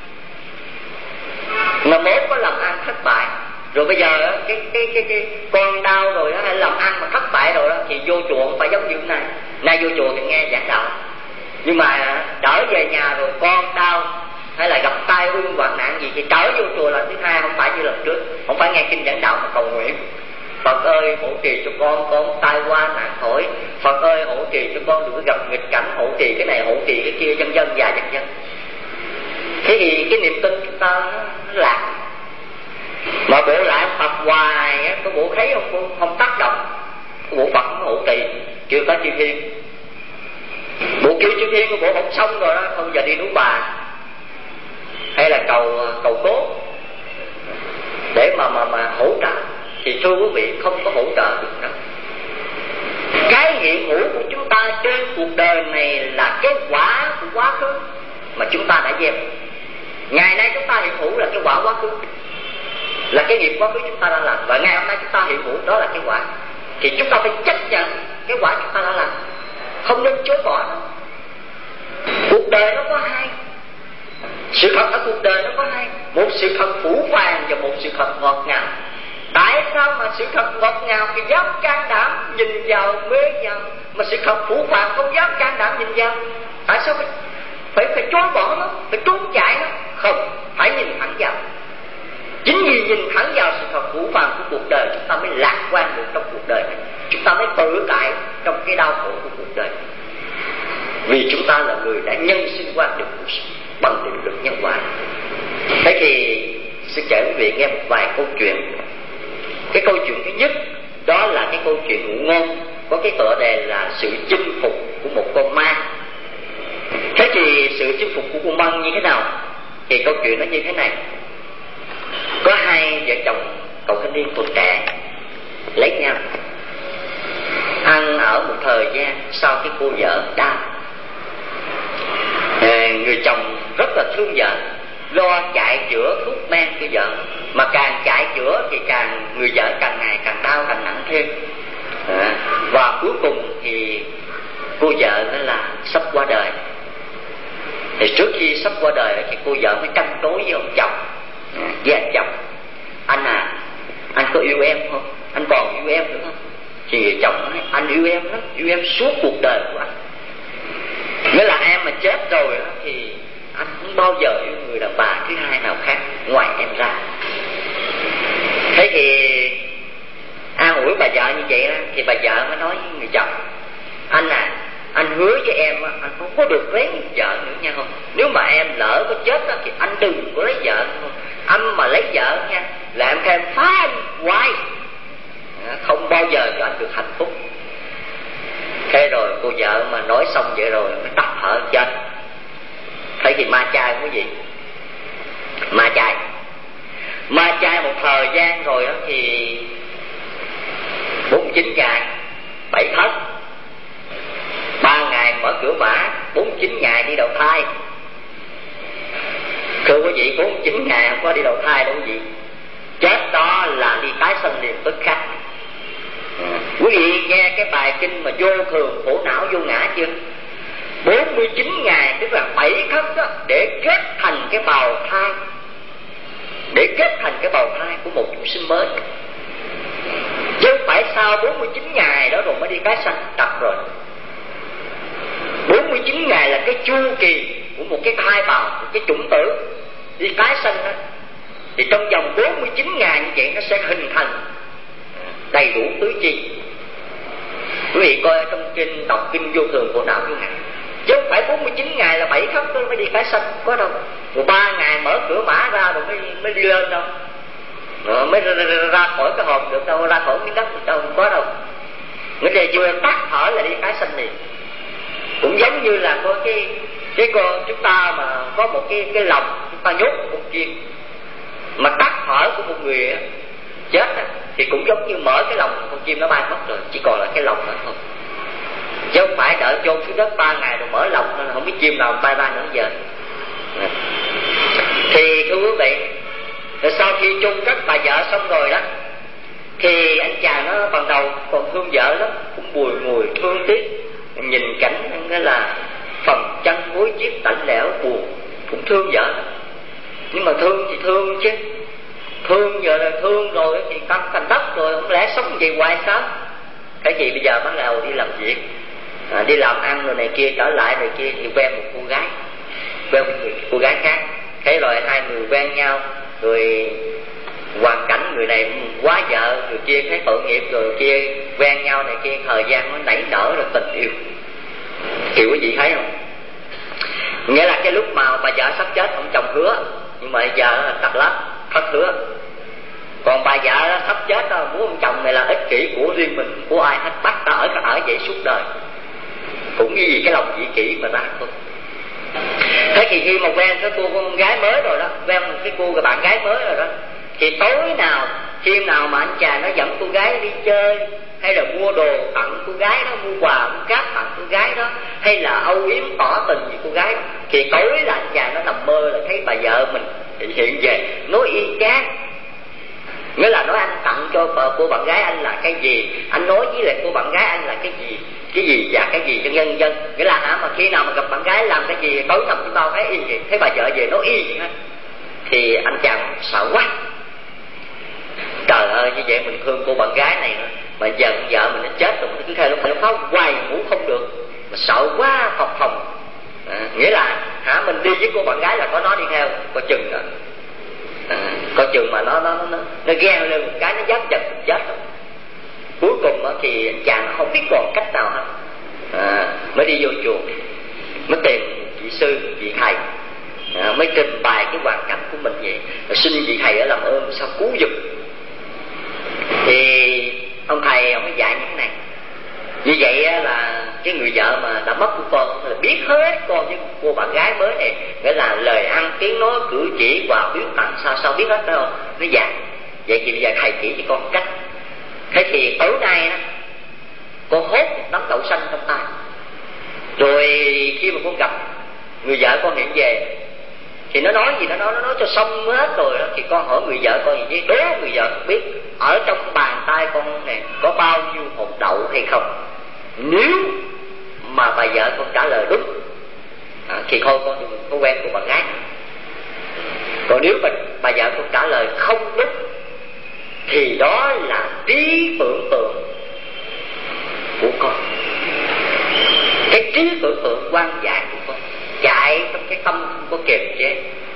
mà mốt có làm ăn thất bại, rồi bây giờ cái cái cái cái con đau rồi đó, hay làm ăn mà thất bại rồi đó, thì vô chùa không phải giống như thế này. Nay vô chùa thì nghe giảng đạo, nhưng mà trở về nhà rồi con đau hay là gặp tai ương hoạn nạn gì thì trở vô chùa lần thứ hai, không phải như lần trước, không phải nghe kinh giảng đạo mà cầu nguyện: Phật ơi hộ trì cho con, con tai qua nạn khỏi. Phật ơi hộ trì cho con đừng có gặp nghịch cảnh, hộ trì cái này, hộ trì cái kia, vân vân và vân vân. Thế thì cái niềm tin chúng ta nó lạc. Mà bộ lại Phật hoài, có bộ thấy không, không tác động. Bộ Phật không hộ trì, kêu tới chư Thiên. Bộ kêu chư Thiên của bộ không xong rồi đó, không giờ đi núi Bà hay là cầu cầu cố để mà mà mà hỗ trợ, thì thưa quý vị không có hỗ trợ được đâu. Cái hiện hữu của chúng ta trên cuộc đời này là cái quả của quá khứ mà chúng ta đã gieo. Ngày nay chúng ta hiện hữu là cái quả quá khứ, là cái nghiệp quá khứ chúng ta đã làm, và ngày hôm nay chúng ta hiện hữu đó là cái quả. Thì chúng ta phải chấp nhận cái quả chúng ta đã làm, không nên chối bỏ nó. Cuộc đời nó có hai, sự thật ở cuộc đời nó có hai, một sự thật phủ phàng và một sự thật ngọt ngào. Tại sao mà sự thật ngọt ngào thì dám can đảm nhìn vào, mê vào, mà sự thật phủ phàng không dám can đảm nhìn vào? Tại sao phải phải phải chối bỏ nó, phải trốn chạy nó? Không, phải nhìn thẳng vào. Chính vì nhìn thẳng vào sự thật phủ phàng của cuộc đời, chúng ta mới lạc quan được trong cuộc đời này, chúng ta mới tự tại trong cái đau khổ của cuộc đời. Vì chúng ta là người đã nhân sinh qua được cuộc sống bằng định luật nhân quả. Thế thì sẽ kể quý vị nghe một vài câu chuyện. Cái câu chuyện thứ nhất đó là cái câu chuyện ngụ ngôn, có cái tựa đề là sự chinh phục của một con ma. Thế thì sự chinh phục của con ma như thế nào? Thì câu chuyện nó như thế này. Có hai vợ chồng cậu thanh niên tuổi trẻ lấy nhau, ăn ở một thời gian, sau cái cô vợ đau, người chồng rất là thương vợ, lo chạy chữa thuốc men cho vợ, mà càng chạy chữa thì càng người vợ càng ngày càng đau, càng nặng thêm. À, và cuối cùng thì cô vợ đó là sắp qua đời. Thì trước khi sắp qua đời thì cô vợ mới tranh đối với ông chồng, à, với anh chồng: anh à, anh có yêu em không? Anh còn yêu em nữa không? Thì người chồng nói: anh yêu em lắm, yêu em suốt cuộc đời của anh. Nghĩa là em mà chết rồi đó, thì anh không bao giờ yêu người đàn bà thứ hai nào khác ngoài em ra. Thế thì an ủi bà vợ như vậy đó, thì bà vợ mới nói với người chồng: anh à, anh hứa với em anh không có được lấy vợ nữa nha không? Nếu mà em lỡ có chết đó, thì anh đừng có lấy vợ không? Anh mà lấy vợ nha là em khen phá anh hoài, không bao giờ cho anh được hạnh phúc. Thế rồi cô vợ mà nói xong vậy rồi mới tắt thở chết. Thấy thì ma chay quý vị, ma chay ma chay một thời gian rồi đó thì bốn mươi chín ngày bảy thất, ba ngày mở cửa mã, bốn mươi chín ngày đi đầu thai. Thưa quý vị, bốn mươi chín ngày không có đi đầu thai đâu quý vị, chết đó là đi tái sanh liền tức khắc. Quý vị nghe cái bài kinh mà vô thường khổ não vô ngã chưa? bốn mươi chín ngày tức là bảy khắc đó, để kết thành cái bào thai, để kết thành cái bào thai của một chúng sinh mới. Chứ không phải sau bốn mươi chín ngày đó rồi mới đi tái sanh, tập rồi. bốn mươi chín ngày là cái chu kỳ của một cái thai bào, một cái chủng tử đi tái sanh đó. Thì trong vòng bốn mươi chín ngày như vậy nó sẽ hình thành đầy đủ tứ chi. Quý vị coi trong kinh đọc kinh Vô Thường Khổ Não Vô Ngã, chứ không phải bốn mươi chín ngày là bảy khắc mới đi tái sanh, có đâu. Rồi ba ngày mở cửa mã ra rồi mới mới đi lên đâu, rồi mới ra, ra, ra khỏi cái hồn được đâu, ra khỏi miếng đất được đâu, không có đâu. Người ta chưa tắt thở là đi tái sanh liền. Cũng giống như là có cái cái con chúng ta mà có một cái cái lòng chúng ta nhốt một con chim, mà tắt thở của một người chết thì cũng giống như mở cái lòng con chim nó bay mất rồi, chỉ còn là cái lòng nữa thôi. Chứ không phải đợi chôn xuống đất ba ngày rồi mở lòng thôi, không biết chim nào bay bay nữa giờ. Thì thưa quý vị, rồi sau khi chung cất bà vợ xong rồi đó, thì anh chàng nó ban đầu còn thương vợ lắm, cũng bùi ngùi thương tiếc, nhìn cảnh nghĩa là phần chân gối chiếc lạnh lẽo buồn, cũng thương vợ lắm. Nhưng mà thương thì thương chứ, thương giờ là thương rồi thì căng thành đất rồi, không lẽ sống vậy hoài sao? Cái gì bây giờ bắt đầu đi làm việc, à, đi làm ăn rồi này kia, trở lại rồi kia thì quen một cô gái, quen một người, cô gái khác. Thế rồi hai người quen nhau, rồi hoàn cảnh người này quá vợ, người kia thấy tội nghiệp, rồi kia quen nhau này kia, thời gian nó nảy nở rồi tình yêu. Kiểu quý vị thấy không? Nghĩa là cái lúc mà bà vợ sắp chết ông chồng hứa, nhưng mà bây giờ là tặc lắm, thất hứa. Còn bà vợ sắp chết đó, muốn ông chồng này là ích kỷ của riêng mình, của ai hết, bắt ta ở ở vậy suốt đời. Cũng như vì cái lòng vị kỷ mà ra thôi. Thế thì khi mà quen cái cô con gái mới rồi đó, quen một cái cô bạn gái mới rồi đó, thì tối nào, khi nào mà anh chàng nó dẫn cô gái đi chơi, hay là mua đồ tặng cô gái đó, mua quà mua cáp tặng cô gái đó, hay là âu yếm tỏ tình với cô gái đó, thì tối là anh chàng nó nằm mơ là thấy bà vợ mình hiện về nói y chang. Nghĩa là nói anh tặng cho cô bạn gái anh là cái gì, anh nói với lại cô bạn gái anh là cái gì, cái gì và cái gì cho nhân dân. Nghĩa là hả, mà khi nào mà gặp bạn gái làm cái gì tối nằm với bao cái y vậy, thấy bà vợ về nói y vậy hết, thì anh chàng sợ quá. Trời ơi, như vậy mình thương cô bạn gái này nữa, mà giờ con vợ mình nó chết rồi, mình cứ theo lúc nó pháo hoài ngủ không được, mà sợ quá phập phồng. À, nghĩa là hả, mình đi với cô bạn gái là có nó đi theo, coi chừng rồi. À, coi chừng mà nó nó nó nó ghen lên một cái nó dám giật chết rồi. Cuối cùng đó, thì anh chàng nó không biết còn cách nào hết, à, mới đi vô chùa, mới tìm vị sư vị thầy, à, mới trình bày cái hoàn cảnh của mình vậy, rồi xin vị thầy ở làm ơn sao cứu giùm. Thì ông thầy ông mới dạy như thế này. Như vậy là cái người vợ mà đã mất của con là biết hết con với cô bạn gái mới này, nghĩa là lời ăn tiếng nói cử chỉ và biếu tặng sao sao biết hết, phải không? Nó dạy. Vậy thì bây giờ thầy chỉ cho con cách. Thế thì tối nay đó, con hốt một nắm đậu xanh trong tay, rồi khi mà con gặp người vợ con hiện về thì nó nói gì nó nói nó nói cho xong hết rồi đó, thì con hỏi người vợ con gì chứ, đố người vợ biết ở trong bàn tay con này có bao nhiêu hột đậu hay không. Nếu mà bà vợ con trả lời đúng, à, thì thôi con đừng có quen của bạn gái. Còn nếu mà bà vợ con trả lời không đúng, thì đó là trí tưởng tượng của con, cái trí tưởng tượng quan giải của con chạy trong cái tâm không có kiềm chế,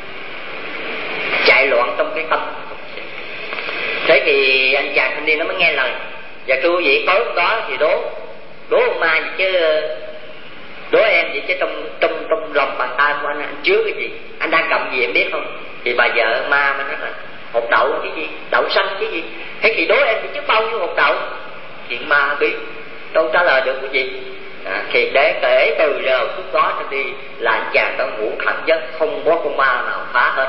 chạy loạn trong cái tâm. Thế thì anh chàng thanh niên nó mới nghe lời. Và thưa quý vị, tối hôm đó thì đố đố ông ma gì chứ, đố em vậy chứ trong trong trong lòng bàn tay của anh anh chứa cái gì, anh đang cầm gì em biết không? Thì bà vợ ma mới nói là hột đậu cái gì, đậu xanh cái gì. Thế thì đố em thì chứ bao nhiêu hột đậu, thì ma biết đâu trả lời được cái gì. À, thì để kể từ giờ phút đó cho đi là anh chàng đã ngủ thẳng giấc, không có con ma nào phá hết.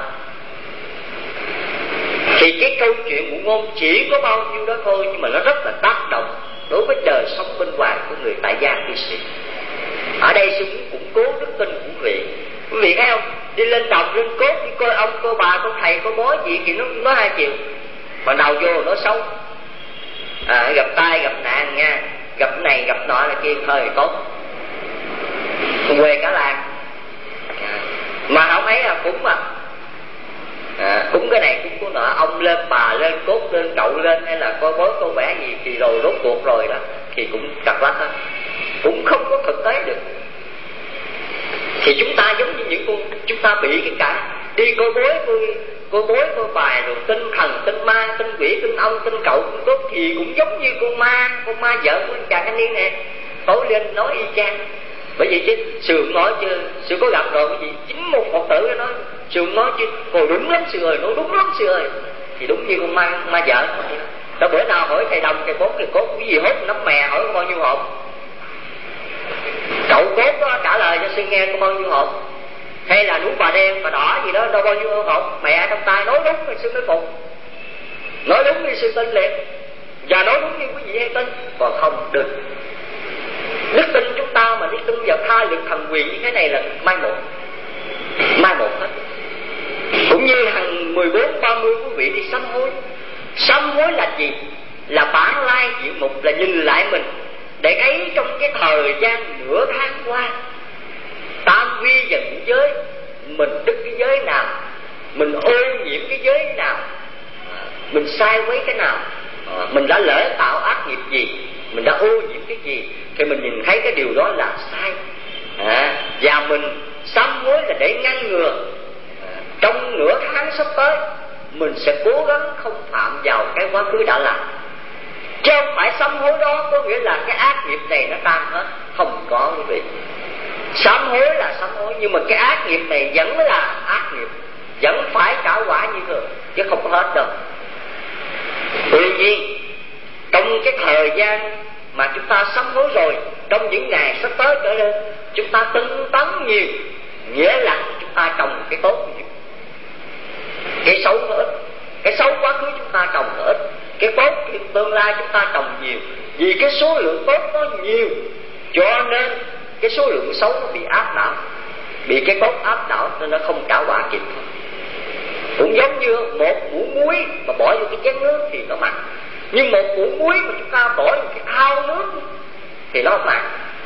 Thì cái câu chuyện ngụ ngôn chỉ có bao nhiêu đó thôi, nhưng mà nó rất là tác động đối với đời sống bên ngoài của người tại gia cư sĩ. Ở đây sư muốn củng cố đức tin của quý vị. Quý vị thấy không? Đi lên đồng lên cốt, đi coi ông coi bà coi thầy coi bói gì thì nó nói hai chiều. Mà đầu vô nó xấu, à, gặp tai gặp nạn nha, gặp này gặp nọ là kia hơi tốt. quê cả làng. À, mà không ấy là cúng mà à, cúng cái này cúng cái nọ, ông lên bà lên cốt lên cậu lên hay là coi bói coi vẽ gì thì rồi rốt cuộc rồi đó thì cũng cặp lách đó, cũng không có thực tế được. Thì chúng ta giống như những con, chúng ta bị cái cả đi coi bói coi coi bói coi bài rồi tin thần tin ma tin quỷ tin ông tin cậu tin cốt, thì cũng giống như con ma con ma vợ của chàng thanh niên này tối lên nói y chang. Bởi vì chứ Sườn nói chứ Sườn có gặp rồi cái gì chính một Phật tử nói Sườn nói chứ còn đúng lắm Sườn ơi, nói đúng lắm Sườn ơi, thì đúng như con ma ma vợ đó. Bữa nào hỏi thầy Đồng thầy cốt thầy cốt cái gì hốt nắm mè hỏi có bao nhiêu hộp, cậu cốt đó trả lời cho Sườn nghe có bao nhiêu hộp, hay là núi bà đen bà đỏ gì đó đâu bao nhiêu hộp, mẹ trong tay nói đúng rồi Sườn mới phục, nói đúng thì Sườn tin liền, và nói đúng như quý vị hay tin, còn không được. Đức tin chúng ta mà đức tin vào tha lực thần quyền như thế này là mai một, mai một hết. Cũng như hàng mười bốn ba mươi quý vị đi sám hối. Sám hối là gì? Là bản lai diện mục, là nhìn lại mình để thấy trong cái thời gian nửa tháng qua tam vi và ngũ giới mình đứt cái giới nào, mình ô nhiễm cái giới nào, mình sai quấy cái nào, mình đã lỡ tạo ác nghiệp gì, mình đã ô nhiễm cái gì, thì mình nhìn thấy cái điều đó là sai à, và mình sám hối là để ngăn ngừa à, trong nửa tháng sắp tới mình sẽ cố gắng không phạm vào cái quá khứ đã làm, chứ không phải sám hối đó có nghĩa là cái ác nghiệp này nó tan hết, không có quý vị. Sám hối là sám hối, nhưng mà cái ác nghiệp này vẫn là ác nghiệp, vẫn phải trả quả như thường, chứ không có hết đâu. Tuy nhiên trong cái thời gian mà chúng ta sám hối rồi, trong những ngày sắp tới trở lên chúng ta tinh tấn nhiều, nghĩa là chúng ta trồng cái tốt nhiều, cái xấu nó ít. Cái xấu quá khứ chúng ta trồng nó ít, cái tốt tương lai chúng ta trồng nhiều. Vì cái số lượng tốt nó nhiều cho nên cái số lượng xấu nó bị áp đảo, bị cái tốt áp đảo nên nó không trả quả kịp thôi. Cũng giống như một muỗng muối mà bỏ vô cái chén nước thì nó mặn, nhưng một muỗng muối mà chúng ta bỏ vô cái thau nước thì nó không mặn,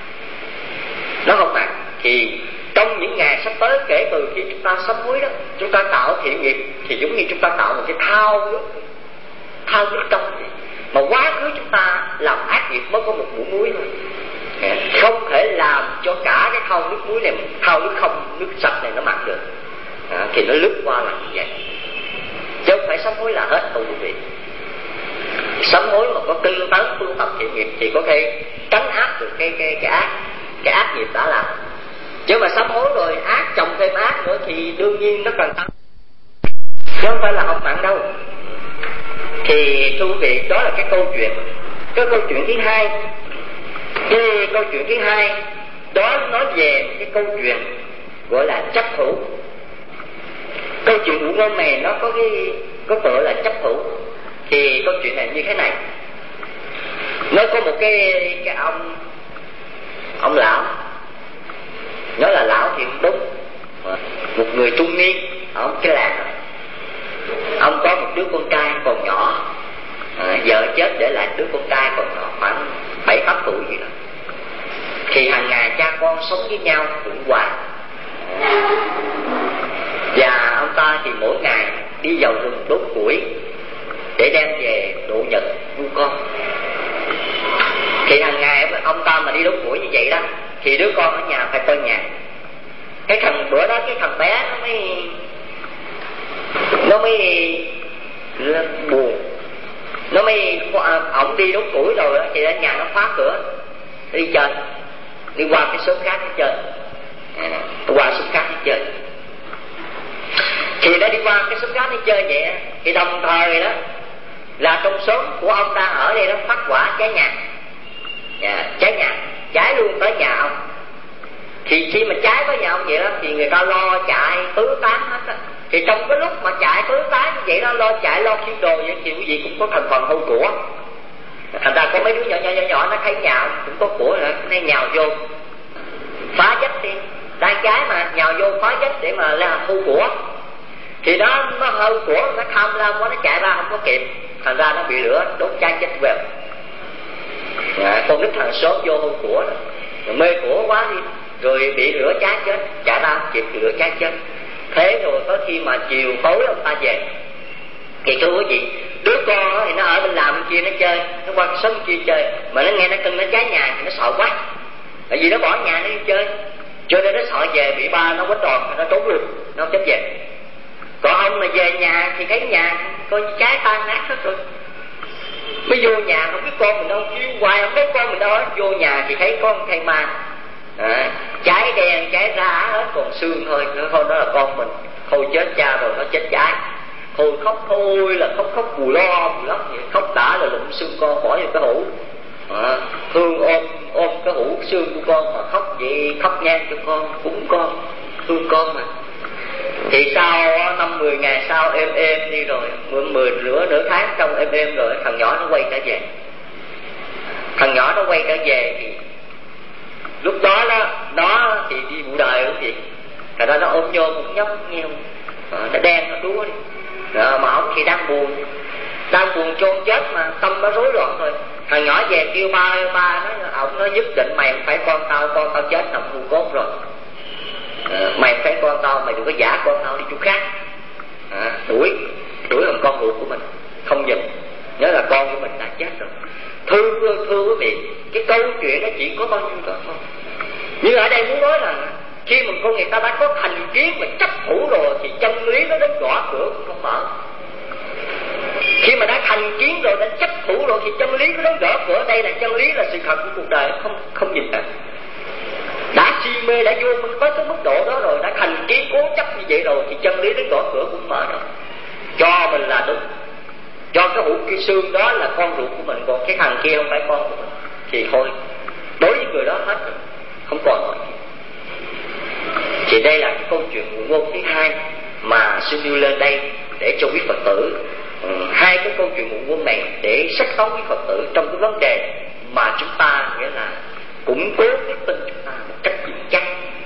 nó không mặn. Thì trong những ngày sắp tới, kể từ khi chúng ta sám hối đó, chúng ta tạo thiện nghiệp thì giống như chúng ta tạo một cái thau nước, thau nước trong vậy. Mà quá khứ chúng ta làm ác nghiệp mới có một muỗng muối thôi, không thể làm cho cả cái thau nước muối này, thau nước không, nước sạch này nó mặn được à, thì nó lướt qua là như vậy, chứ không phải sám hối là hết đâu quý vị. Sám hối mà có tinh tấn tu tập thiện nghiệp thì có thể trấn áp được cái cái cái ác cái ác nghiệp đã làm. Chứ mà sám hối rồi ác chồng thêm ác nữa thì đương nhiên nó cần tăng, chứ không phải là không mặn đâu. Thì thưa quý vị, đó là cái câu chuyện. Cái câu chuyện thứ hai, cái câu chuyện thứ hai đó nói về cái câu chuyện gọi là chấp thủ. Câu chuyện của ngôn này nó có cái có tựa là chấp thủ. Thì câu chuyện này như thế này. Nó có một cái cái ông ông lão, nói là lão thì không đúng, một người trung niên ở một cái làng. Ông có một đứa con trai còn nhỏ à, vợ chết để lại đứa con trai còn nhỏ khoảng bảy tám tuổi gì đó. Thì hàng ngày cha con sống với nhau cũng hòa, và ông ta thì mỗi ngày đi vào rừng đốn củi để đem về độ nhật nuôi con. Thì hàng ngày ông ta mà đi đốn củi như vậy đó thì đứa con ở nhà phải coi nhà. Cái thằng bữa đó cái thằng bé nó mới nó mới buồn, nó mới ổng đi đốn củi rồi đó, thì ở nhà nó khóa cửa đi chơi, đi qua cái xóm khác đi chơi à, qua xóm khác đi chơi. Thì nó đi qua cái xóm khác đi chơi vậy, thì đồng thời đó là trong xóm của ông đang ở đây đó phát quả cháy nhà, à, cháy nhà, cháy luôn tới nhà ông. Thì khi mà cháy tới nhà ông vậy đó thì người ta lo chạy tứ tán hết á. Thì trong cái lúc mà chạy tứ tán như vậy đó, lo chạy lo khiêng đồ vậy thì quý vị cũng có thành phần hôi của. Thành ra có mấy đứa nhỏ nhỏ nhỏ nhỏ nó thấy nhà ông cũng có của nữa, nó nhào vô phá vách đi, đang cháy mà nhào vô phá vách để mà là hôi của. Thì nó nó hôi của, nó tham lam quá, nó chạy ra không có kịp, thành ra nó bị lửa đốt cháy chết về. À, con nít thằng sốt vô hôi của rồi mê của quá đi, rồi bị rửa chá chết, chả ra kịp rửa chá chết. Thế rồi có khi mà chiều tối ông ta về, thì thưa quý vị, đứa con thì nó ở bên làm bên kia nó chơi, nó qua sân kia chơi, mà nó nghe nó cưng nó cháy nhà thì nó sợ quá, tại vì nó bỏ nhà nó đi chơi, cho nên nó sợ về bị ba nó quánh đòn, nó trốn luôn, nó không dám về. Còn ông mà về nhà thì thấy nhà coi như cháy tan nát hết rồi, mới vô nhà không biết con mình đâu, kêu hoài không thấy con mình đâu hết, vô nhà thì thấy con thay ma, à, cháy đen cháy ra hết còn xương thôi, thôi đó là con mình, thôi chết cha rồi, nó chết cháy, thôi khóc thôi là khóc khóc bù lo bù lóc vậy, khóc đã là lụm xương con bỏ vào cái hũ, à, thương ôm ôm cái hũ xương của con mà khóc vậy, khóc nhang cho con, cúng con, thương con mà. Thì sau năm mười ngày sau êm êm đi rồi, mười mười nửa nửa tháng trong êm êm rồi, thằng nhỏ nó quay trở về. Thằng nhỏ nó quay trở về thì lúc đó đó nó thì đi vụ đời đúng gì, thật ra nó ôm nhôm một nhóc nghèo, à, nó đen nó đúa đi, à, mà ông thì đang buồn, đang buồn chôn chết mà tâm nó rối loạn thôi. Thằng nhỏ về kêu ba ba nói ông nó nhất định mày phải con tao, con tao chết nằm hù cốt rồi. À, mày phải con tao, mày đừng có giả con tao đi chỗ khác, à, đuổi đuổi thằng con ruột của mình không giùm, nhớ là con của mình đã chết rồi. Thưa thưa quý vị, cái câu chuyện nó chỉ có bao nhiêu đó thôi. Nhưng ở đây muốn nói là khi mà con người ta đã có thành kiến và chấp thủ rồi thì chân lý nó đến gõ cửa cũng không mở. Khi mà đã thành kiến rồi, đã chấp thủ rồi thì chân lý nó đến gõ cửa. Đây là chân lý, là sự thật của cuộc đời, không không nhìn thấy. Đã si mê, đã vô minh tới cái mức độ đó rồi, đã thành kiến cố chấp như vậy rồi thì chân lý đến gõ cửa cũng mở rồi. Cho mình là đúng, cho cái hũ kia xương đó là con ruột của mình, còn cái thằng kia không phải con của mình thì thôi, đối với người đó hết rồi, không còn nói gì. Thì đây là cái câu chuyện ngụ ngôn thứ hai mà xin đưa lên đây để cho quý Phật tử, um, hai cái câu chuyện ngụ ngôn này để sách tấu quý Phật tử trong cái vấn đề mà chúng ta nghĩa là củng cố cái tin chúng ta một cách vững chắc.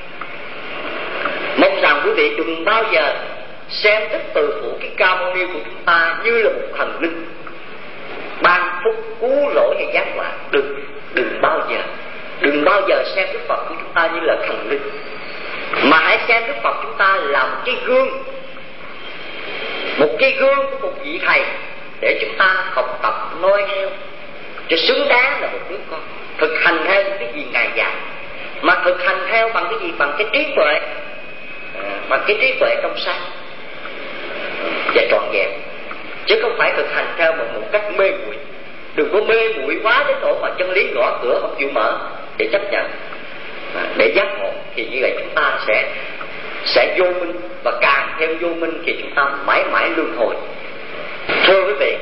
Mong rằng quý vị đừng bao giờ xem Đức Từ Phụ cái Ca Mâu Ni của chúng ta như là một thần linh ban phúc cứu lỗi hay giáng họa. Đừng, đừng bao giờ, đừng bao giờ xem Đức Phật của chúng ta như là thần linh, mà hãy xem Đức Phật chúng ta là một cái gương, một cái gương của một vị thầy để chúng ta học tập noi theo cho xứng đáng là một đứa con, thực hành theo những cái gì Ngài dạy, mà thực hành theo bằng cái gì? Bằng cái trí tuệ, à, bằng cái trí tuệ trong sáng và trọn vẹn, chứ không phải thực hành theo một, một cách mê muội. Đừng có mê muội quá đến nỗi mà chân lý gõ cửa không chịu mở để chấp nhận, à, để giác ngộ, thì như vậy chúng ta sẽ sẽ vô minh, và càng thêm vô minh thì chúng ta mãi mãi luân hồi. Thưa quý vị,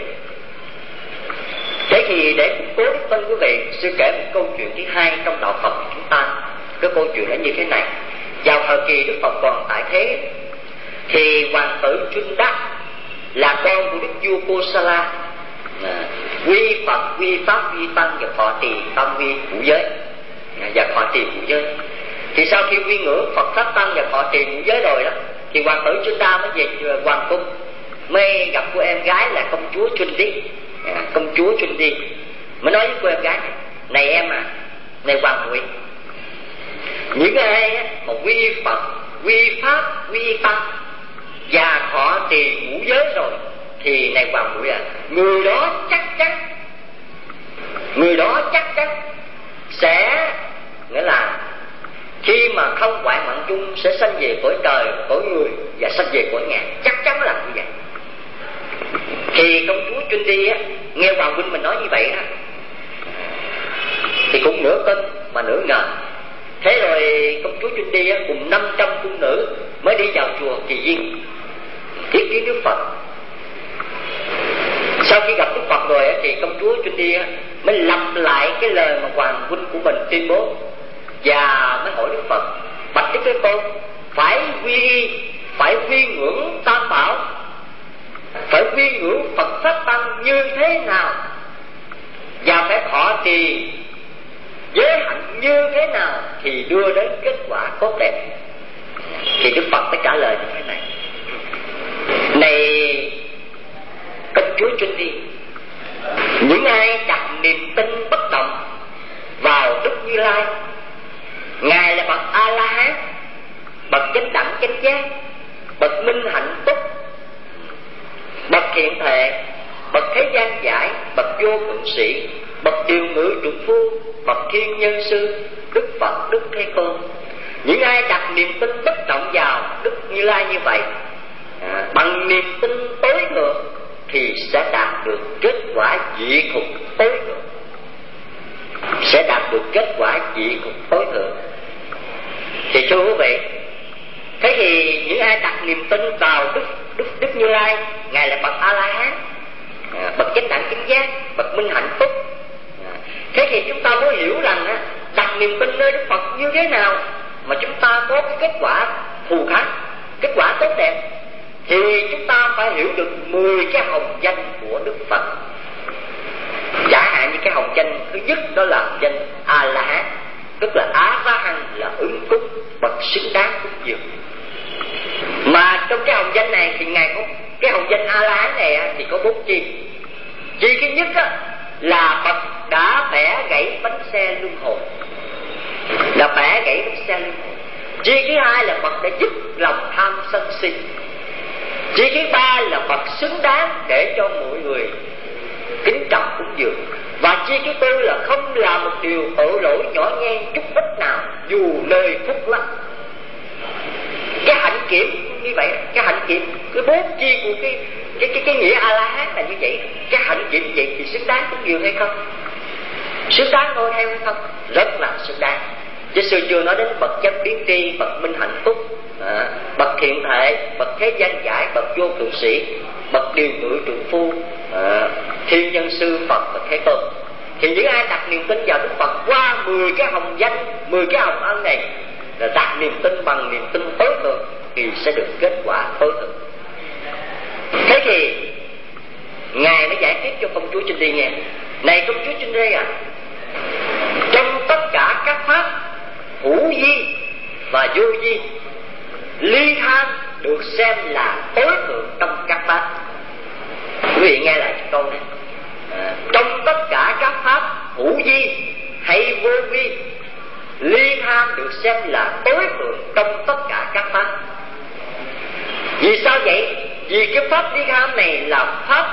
thế thì để củng cố đức tin quý vị, sư kể một câu chuyện thứ hai trong đạo Phật của chúng ta. Cái câu chuyện là như thế này: vào thời kỳ Đức Phật còn tại thế, thì hoàng tử Trinh Đắc là con của Đức vua Kosala, à, quy Phật, quy Pháp, quy Tăng và thọ trì tam quy ngũ giới, à, và thọ trì ngũ giới. Thì sau khi quy ngưỡng Phật Pháp Tăng và thọ trì ngũ giới rồi đó, thì hoàng tử Trinh Đa mới về hoàng cung, mới gặp cô em gái là công chúa Trinh Đi, à, công chúa Trinh Đi mới nói với cô em gái này: này em à, này hoàng muội, những ai mà quy Phật, quy Pháp, quy Tăng và thọ trì ngũ giới rồi thì này hoàng muội à, người đó chắc chắn, người đó chắc chắn sẽ, nghĩa là khi mà không hoại mạng chung sẽ sanh về cõi trời, cõi người và sanh về cõi ngàn, chắc chắn là như vậy. Thì công chúa Trinh Đi á, nghe hoàng huynh mình nói như vậy á, thì cũng nửa tin mà nửa ngờ. Thế rồi công chúa Trinh Đi á, cùng năm trăm cung nữ mới đi vào chùa Kỳ Viên ý kiến Đức Phật. Sau khi gặp Đức Phật rồi á, thì công chúa Trinh Đi á, mới lặp lại cái lời mà hoàng huynh của mình tuyên bố, và mới hỏi Đức Phật: bạch Đức Thế Tôn, phải quy phải quy ngưỡng Tam Bảo, phải quy ngưỡng Phật Pháp Tăng như thế nào, và phải thọ trì giới hạnh như thế nào thì đưa đến kết quả tốt đẹp? Thì Đức Phật mới trả lời như thế này: này công chúa Trinh Đi, những ai đặt niềm tin bất động vào Đức Như Lai Ngài là bậc A La Hán, bậc chánh đẳng chánh giác, bậc minh hạnh túc, bậc thiện thệ, bậc thế gian giải, bậc vô thượng sĩ, bậc điều ngự trục phu, bậc thiên nhân sư, Đức Phật, Đức Thế Tôn. Những ai đặt niềm tin bất động vào Đức Như Lai như vậy, à, bằng niềm tin tối thượng, thì sẽ đạt được kết quả dị thục tối thượng, sẽ đạt được kết quả dị thục tối thượng. Thì thưa quý vị, thế thì những ai đặt niềm tin vào Đức Đức Đức Như Lai, Ngài là bậc A La Hán, à, bậc chánh đẳng chánh giác, bậc minh hạnh phúc. À, thế thì chúng ta mới hiểu rằng á, đặt niềm tin nơi Đức Phật như thế nào mà chúng ta có cái kết quả thù thắng, kết quả tốt đẹp, thì chúng ta phải hiểu được mười cái hồng danh của Đức Phật. Chẳng hạn như cái hồng danh thứ nhất đó là hồng danh A La Hán, tức là Á Ra Hằng, là ứng cúng, bậc xứng đáng cúng dường. Mà trong cái hồng danh này thì ngài có cái hồng danh A La Hán này thì có bốn chi. Chi thứ nhất á, là bậc đã bẻ gãy bánh xe luân hồi, là bẻ gãy bánh xe luân hồi. Chi thứ hai là bậc đã dứt lòng tham sân si. Chi thứ ba là bậc xứng đáng để cho mọi người kính trọng cúng dường. Và chi thứ tư là không làm một điều tội lỗi nhỏ nhen chút ít nào, dù nơi phúc lắm. Cái hạnh kiểm như vậy, cái hạnh kiểm, cái bốn chi của cái cái cái, cái nghĩa A La Hán là như vậy. Cái hạnh kiểm như vậy thì xứng đáng cúng dường hay không? Xứng đáng ngôi theo hay không? Rất là xứng đáng. Chứ sư chưa nói đến bậc chánh biến tri, bậc minh hạnh phúc, à, bậc thiện thệ, bậc thế gian giải, bậc vô thượng sĩ, bậc điều ngự trụ phu, à, thiên nhân sư, Phật và Thế Tôn. Thì những ai đặt niềm tin vào Đức Phật qua mười cái hồng danh, mười cái hồng ân này, là đặt niềm tin bằng niềm tin tối thượng, thì sẽ được kết quả tối thượng. Thế thì ngài mới giải thích cho công chúa Trinh Đi nghe: này công chúa Trinh Đi à, trong tất cả các pháp hữu vi và vô vi, ly tham được xem là tối thượng trong các pháp. Quý vị nghe lại câu này: à, trong tất cả các pháp hữu vi hay vô vi, ly tham được xem là tối thượng trong tất cả các pháp. Vì sao vậy? Vì cái pháp ly tham này là pháp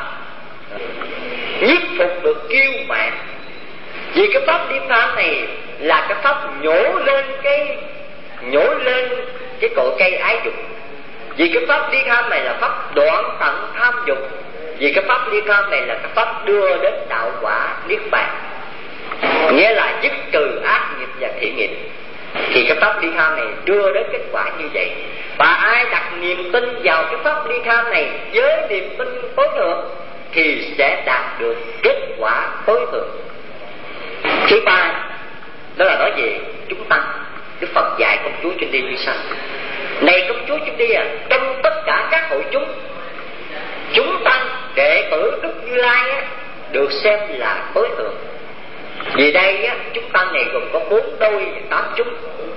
nhiếp phục được kiêu mạn. Vì cái pháp ly tham này là cái pháp nhổ lên cái nhổ lên cái cội cây ái dục. Vì cái pháp ly tham này là pháp đoạn tận tham dục. Vì cái pháp ly tham này là cái pháp đưa đến đạo quả niết bàn, nghĩa là dứt trừ ác nghiệp và thiện nghiệp. Thì cái pháp ly tham này đưa đến kết quả như vậy. Và ai đặt niềm tin vào cái pháp ly tham này với niềm tin tối thượng thì sẽ đạt được kết quả tối thượng. Thứ ba đó là nói về chúng tăng. Đức Phật dạy công chúa Trinh Đi như sau: này công chúa Trinh Đi à, trong tất cả các hội chúng, chúng tăng đệ tử Đức Như Lai á, được xem là tối thượng. Vì đây á, chúng tăng này gồm có bốn đôi và tám chúng.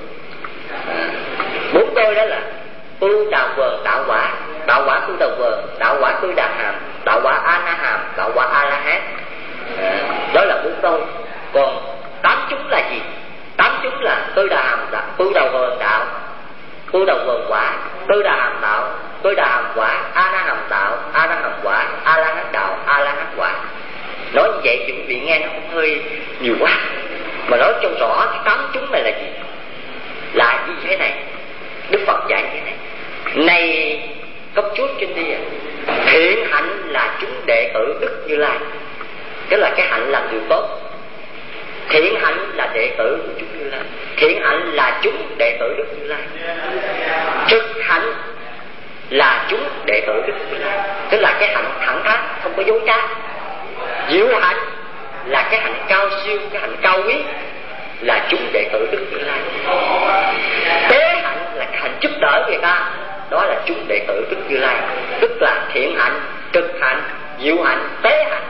À, bốn đôi đó là tu đào vờn đạo quả, đạo quả tu đào vờn, đạo quả tu đà hàm, đạo quả a na hàm, đạo quả a la hán. À, đó là bốn đôi. Còn tám chúng là gì? Tám chúng là tư đà hàm đạo, tu đào vờn đạo, tu đào vờn quả, tư đà hàm đạo, tư đà hàm quả, a na hàm đạo, a na hàm quả, a la hán đạo, a la hán quả. Nói như vậy thì quý vị nghe nó cũng hơi nhiều quá, mà nói cho rõ cái tám chúng này là gì, là như thế này. Đức Phật dạy như thế này: này công chúa Trinh Đi à, thiện hạnh là chúng đệ tử Đức Như Lai, tức là cái hạnh làm điều tốt. Thiện hạnh là đệ tử của chúng Như Lai, thiện hạnh là chúng đệ tử Đức Như Lai. Trực hạnh là chúng đệ tử Đức Như Lai, tức là cái hạnh thẳng thắn, không có dối trá. Diệu hạnh là cái hạnh cao siêu, cái hạnh cao quý, là chúng đệ tử Đức Như Lai. Tế hạnh là cái hạnh giúp đỡ người ta, đó là chúng đệ tử Đức Như Lai. Tức là thiện hạnh, trực hạnh, diệu hạnh, tế hạnh.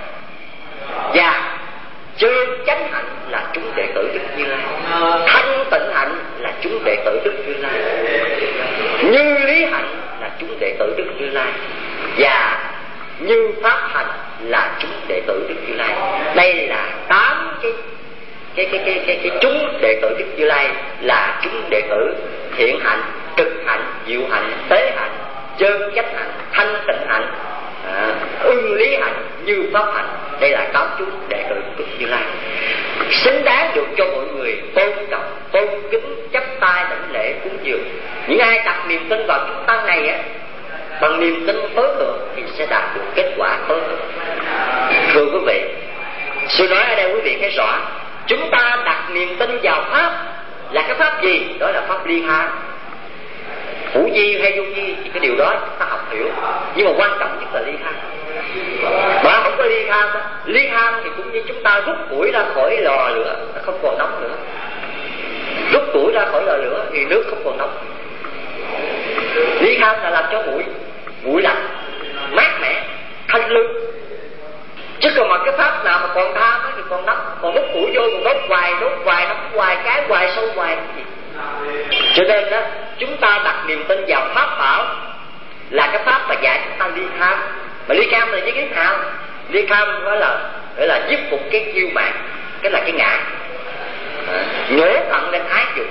Và chân chánh hạnh là chúng đệ tử Đức Như Lai. Thanh tịnh hạnh là chúng đệ tử Đức Như Lai. Như lý hạnh là chúng đệ tử Đức Như Lai. Và như pháp hành là chúng đệ tử Đức Như Lai. Đây là tám cái cái cái cái cái cái chúng đệ tử Đức Như Lai là chúng đệ tử thiện hạnh, cực hạnh, diệu hạnh, tế hạnh, chân chánh hạnh, thanh tịnh hạnh, à, ưng lý hạnh, như pháp hạnh. Đây là tám chúng đệ tử Đức Như Lai, xứng đáng được cho mọi người tôn trọng, tôn kính, chắp tay đảnh lễ cúng dường. Những ai đặt niềm tin vào chúng tăng này á, bằng niềm tin tối thượng thì sẽ đạt được kết quả tối thượng. Thưa quý vị, sư nói ở đây quý vị thấy rõ, chúng ta đặt niềm tin vào pháp là cái pháp gì? Đó là pháp ly tham. Hữu vi hay vô vi thì cái điều đó chúng ta học hiểu, nhưng mà quan trọng nhất là ly tham. Mà không có ly tham đó, ly tham thì cũng như chúng ta rút củi ra khỏi lò lửa, nó không còn nóng nữa. Rút củi ra khỏi lò lửa thì nước không còn nóng. Ly tham là làm cho nguội, nguội lạnh, mát mẻ, thanh lương. Chứ còn mà cái pháp nào mà còn tham thì còn nóng, còn đốt củi vô còn đốt hoài, đốt hoài, đốt hoài, cái hoài, sâu hoài cái gì. Cho nên đó, chúng ta đặt niềm tin vào pháp bảo là cái pháp mà dạy chúng ta ly tham. Mà ly tham là những cái nào? Ly tham đó là gọi là giết phục cái kiêu mạn, cái là cái ngã, nhổ thận lên ái dục,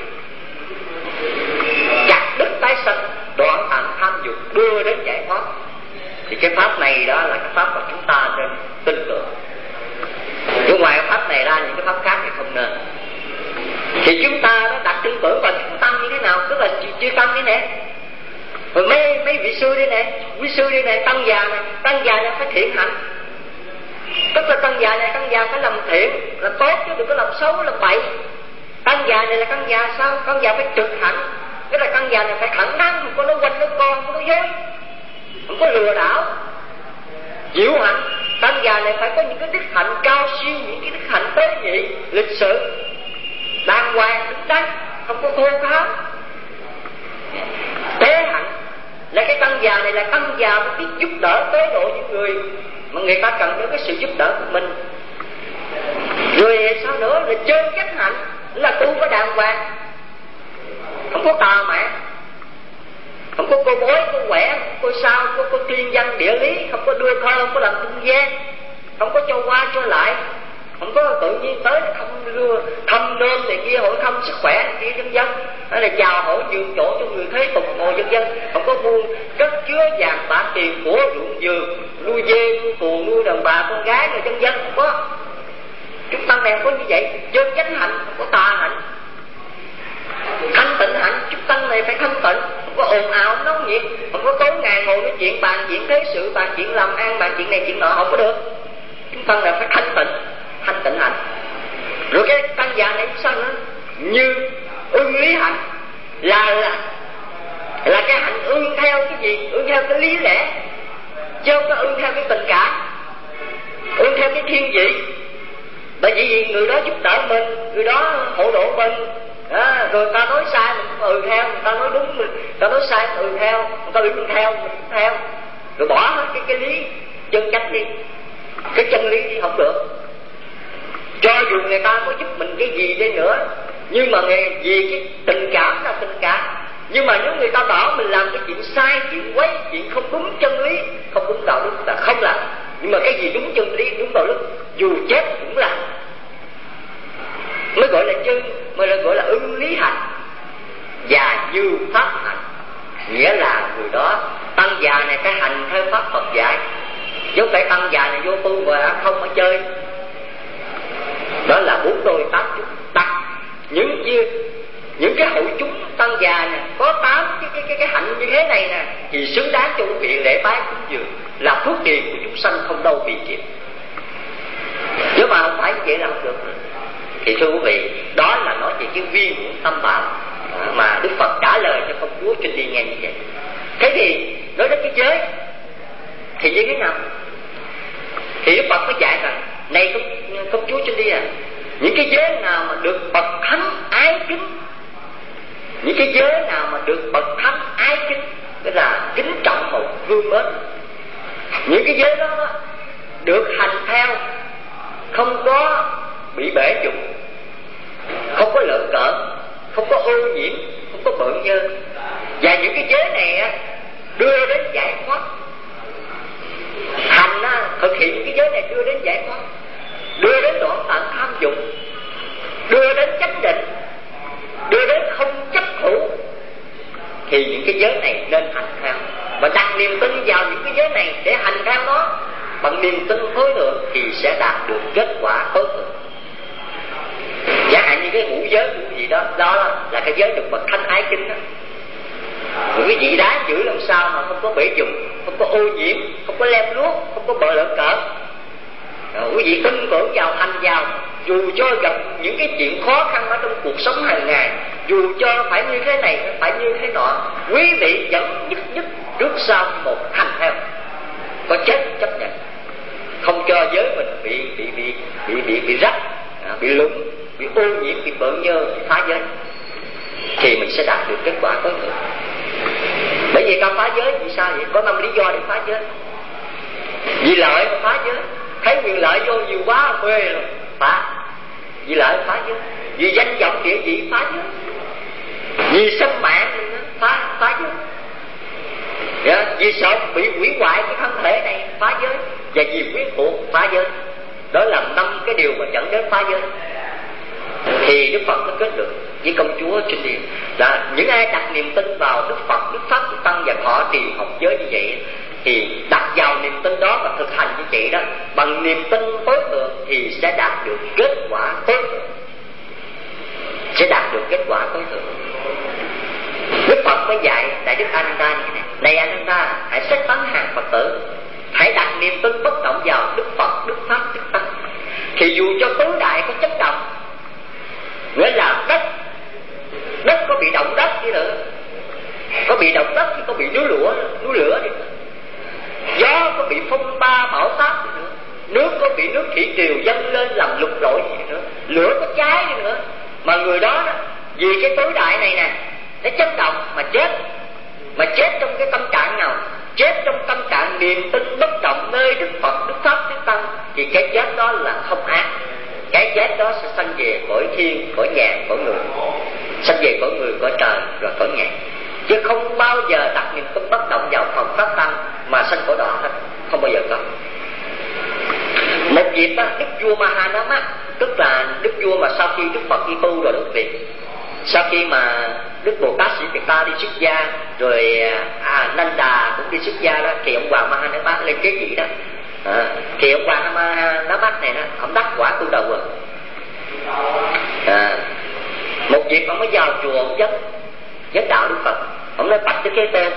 chặt đứt tái sanh, đoạn thận tham dục, đưa đến giải thoát. Thì cái pháp này đó là cái pháp mà chúng ta nên tin tưởng. Chứ ngoài cái pháp này ra những cái pháp khác thì không nên. Thì chúng ta đã đặt tin tưởng vào chúng tăng như thế nào? Tức là chư tăng thế này. Rồi mấy mấy vị sư đây này, quý sư đây này, tăng già này, tăng già này phải thiện hạnh. Tức là tăng già này, tăng già phải làm thiện, làm tốt chứ đừng có làm xấu, làm bậy. Tăng già này là tăng già sao? Tăng già phải trực hạnh. Tức là tăng già này phải thẳng thắn, không có nói quanh nói con, không có nói dối, không có lừa đảo. Diệu hạnh, tăng già này phải có những cái đức hạnh cao siêu, những cái đức hạnh tế nhị, lịch sự, đàng hoàng, đứng đắn, không có khô khan. Tế hạnh là cái tăng già này là tăng già mới biết giúp đỡ tế độ những người mà người ta cần đến cái sự giúp đỡ của mình. Rồi sao nữa là chân chánh hạnh, là tu có đàng hoàng, không có tà mạn, không có cô bối, cô quẻ, cô sao, cô, cô thiên văn địa lý, không có đưa thơ, không có làm trung gian, không có cho qua cho lại, không có tự nhiên tới không đưa thăm nôm này kia, hỏi thăm sức khỏe này kia vân vân, hay là chào hỏi nhường chỗ cho người thế tục ngồi vân vân, không có buông cất chứa vàng bạc tiền của ruộng vườn, nuôi dê, nuôi cừu, nuôi đàn bà con gái rồi vân vân, không có. Chúng ta này có như vậy, chân chánh hạnh, không có tà hạnh. Thanh tịnh hạnh, chúng tăng này phải thanh tịnh, không có ồn ào, không nóng nhiệt, không có tối ngày ngồi nói chuyện bàn chuyện thế sự, bàn chuyện làm ăn, bàn chuyện này chuyện nọ, không có được. Chúng tăng này phải thanh tịnh, thanh tịnh hạnh. Rồi cái tăng già này sao nữa? Như ưng lý hạnh là là là cái hạnh ưng theo cái gì? Ưng theo cái lý lẽ, chứ không có ưng theo cái tình cảm, ưng theo cái thiên vị. Bởi vì người đó giúp đỡ mình, người đó hộ độ mình. À, rồi ta nói sai mình cũng ừ theo, người ta nói đúng mình, người ta nói sai mình ừ theo, người ta bị mình theo, mình cũng theo. Rồi bỏ hết cái cái lý chân chánh đi, cái chân lý đi không được. Cho dù người ta có giúp mình cái gì đi nữa, nhưng mà người, vì cái tình cảm là tình cảm. Nhưng mà nếu người ta bảo mình làm cái chuyện sai, chuyện quấy, chuyện không đúng chân lý, không đúng đạo đức là không làm. Nhưng mà cái gì đúng chân lý, đúng đạo đức, dù chết cũng làm, mới gọi là chân, mới là gọi là ưng lý hạnh và như pháp hạnh. Nghĩa là người đó tăng già này phải hành theo pháp Phật dạy, chứ không phải tăng già này vô tu và không ở chơi. Đó là bốn đôi tám chúng đặt những chia những cái hội chúng tăng già nè, có tám cái cái cái cái hạnh như thế này nè, thì xứng đáng cho quý vị lễ bái cúng dường, là phước điền của chúng sanh không đâu bị kịp. Chứ mà không phải như vậy là không được. Thì thưa quý vị, đó là nói về cái viên của tâm bảo mà Đức Phật trả lời cho công chúa Trinh Đi nghe như vậy. Thế thì nói đến cái giới thì như thế nào? Thì Đức Phật mới dạy rằng, này công, công chúa Trinh Đi à, những cái giới nào mà được bậc thánh ái kính, những cái giới nào mà được bậc thánh ái kính, tức là kính trọng một vương mến, những cái giới đó, đó được hành theo, không có bị bể dục, không có lợi cợt, không có ô nhiễm, không có bợn nhơ. Và những cái giới này á, đưa đến giải thoát. Hành á, thực hiện những cái giới này đưa đến giải thoát, đưa đến đoạn tận tham dục, những cái giới này nên hành theo, và đặt niềm tin vào những cái giới này để hành theo nó bằng niềm tin tối thượng thì sẽ đạt được kết quả tối thượng. Chẳng hạn như cái ngũ giới của gì đó, đó là cái giới được bậc thánh ái kính đó. Một cái vị đáng giữ làm sao mà không có bể dùng, không có ô nhiễm, không có lem luốc, không có bợ lợn cỡ. Quý vị tin tưởng vào, hành vào, dù cho gặp những cái chuyện khó khăn ở trong cuộc sống hàng ngày, dù cho phải như thế này, phải như thế nọ, quý vị vẫn nhất nhất trước sau một hành theo, có chết chấp nhận, không cho giới mình bị bị bị bị bị bị rách, bị lúng, bị ô nhiễm, bị bợn nhơ, bị phá giới, thì mình sẽ đạt được kết quả tối thượng. Bởi vì ta phá giới vì sao vậy? Có năm lý do để phá giới. Vì lợi mà phá giới, thấy quyền lợi vô nhiều quá mê rồi phá. Vì lợi phá giới, vì danh vọng địa vị phá giới, vì sinh mạng phá phá giới, yeah. Vì sợ bị hủy hoại cái thân thể này phá giới, và vì quyến thuộc phá giới. Đó là năm cái điều mà dẫn đến phá giới. Thì Đức Phật có kết được với công chúa trên điện là những ai đặt niềm tin vào Đức Phật, Đức Pháp, Đức Tăng và họ trì học giới như vậy, thì đặt vào niềm tin đó và thực hành như vậy đó, bằng niềm tin tối thượng thì sẽ đạt được kết quả tối thượng, sẽ đạt được kết quả tối thượng. Đức Phật mới dạy Đại Đức Ananda như thế này: này Ananda, hãy xét tấn hàng Phật tử, hãy đặt niềm tin bất động vào Đức Phật, Đức Pháp, Đức Tăng. Thì dù cho tứ đại có chấn động, nghĩa là đất đất có bị động đất đi nữa, có bị động đất thì có bị núi lửa núi lửa đi nữa, gió có bị phong ba bão táp đi nữa, nước có bị nước thủy triều dâng lên làm lụt lội gì nữa, lửa có cháy đi nữa, mà người đó, đó vì cái tứ đại này nè nó chấn động mà chết, mà chết trong cái tâm trạng nào? Chết trong tâm trạng niềm tin bất động nơi Đức Phật, Đức Pháp, Đức Tăng, thì cái chết đó là không ác. Cái chết đó sẽ sanh về cõi thiên, cõi nhàn, cõi người, sanh về cõi người, cõi trời, rồi cõi nhàn, chứ không bao giờ đặt niềm tin bất động vào Phật Pháp Tăng mà sanh cõi đọa hết, không bao giờ có. Một dịp đó, Đức vua Mahanama, tức là đức vua mà sau khi Đức Phật đi tu rồi, Đức Việt, sau khi mà Đức Bồ Tát Sĩ Việt Ta đi xuất gia, rồi à, Nanda cũng đi xuất gia đó, thì ông Hoàng Mahanama lên kế vị đó. À, thì ông Hoàng Mahanama này đó, ông đắc quả tu đầu rồi. À, một dịp ông mới vào chùa ông vấn vấn đạo Đức Phật. Ông nói: bạch Đức Thế Tôn,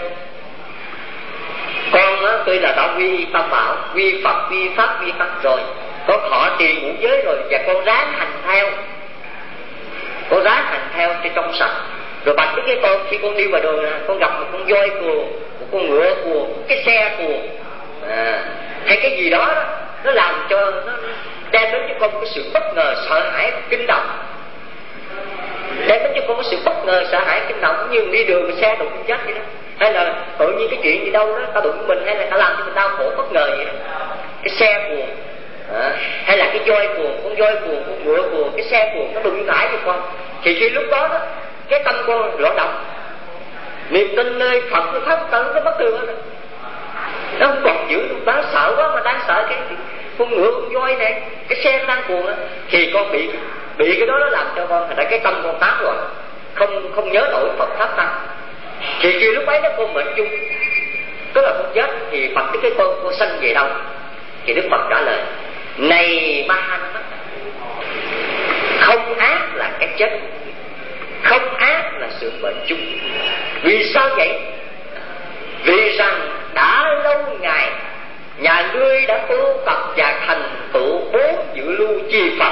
con á, tuy là đã quy tam bảo, quy Phật, quy Pháp, quy Tăng rồi, con thọ trì ngũ giới rồi, và con ráng hành theo, con ráng hành theo cho trong sạch. Rồi bạch Đức Thế Tôn, khi con đi vào đường con gặp một con voi cùa, một con ngựa cùa, một cái xe cùa, à, hay cái gì đó, đó nó làm cho nó đem đến cho con một cái sự bất ngờ, sợ hãi, kinh động, đem đến cho con một sự bất ngờ, sợ hãi, kinh động, cũng như đi đường mà xe đụng chết vậy đó, hay là tự nhiên cái chuyện gì đâu đó ta đụng mình, hay là ta làm cho mình đau khổ bất ngờ vậy đó. Cái xe cuồng, à, hay là cái voi cuồng, con voi cuồng, con ngựa cuồng, cái xe cuồng nó đụng phải cho con, thì khi lúc đó đó cái tâm con lỗ động, niềm tin nơi Phật, nơi Pháp, Tăng nó mất thường hết, nó không còn giữ được. Đáng sợ quá, mà đáng sợ cái con ngựa, con voi này, cái xe nó đang cuồng á, thì con bị bị cái đó nó làm cho con thành ra cái tâm con tán loạn, không không nhớ nổi Phật Pháp Tăng. Thì khi lúc ấy đó con mệnh chung, tức là con chết, thì Phật cái con con sanh về đâu? Thì Đức Phật trả lời: này Mahanama, không ác là cái chết, không ác là sự mệnh chung. Vì sao vậy? Vì rằng đã lâu ngày nhà ngươi đã tu tập và thành tựu bốn dự lưu chi Phật.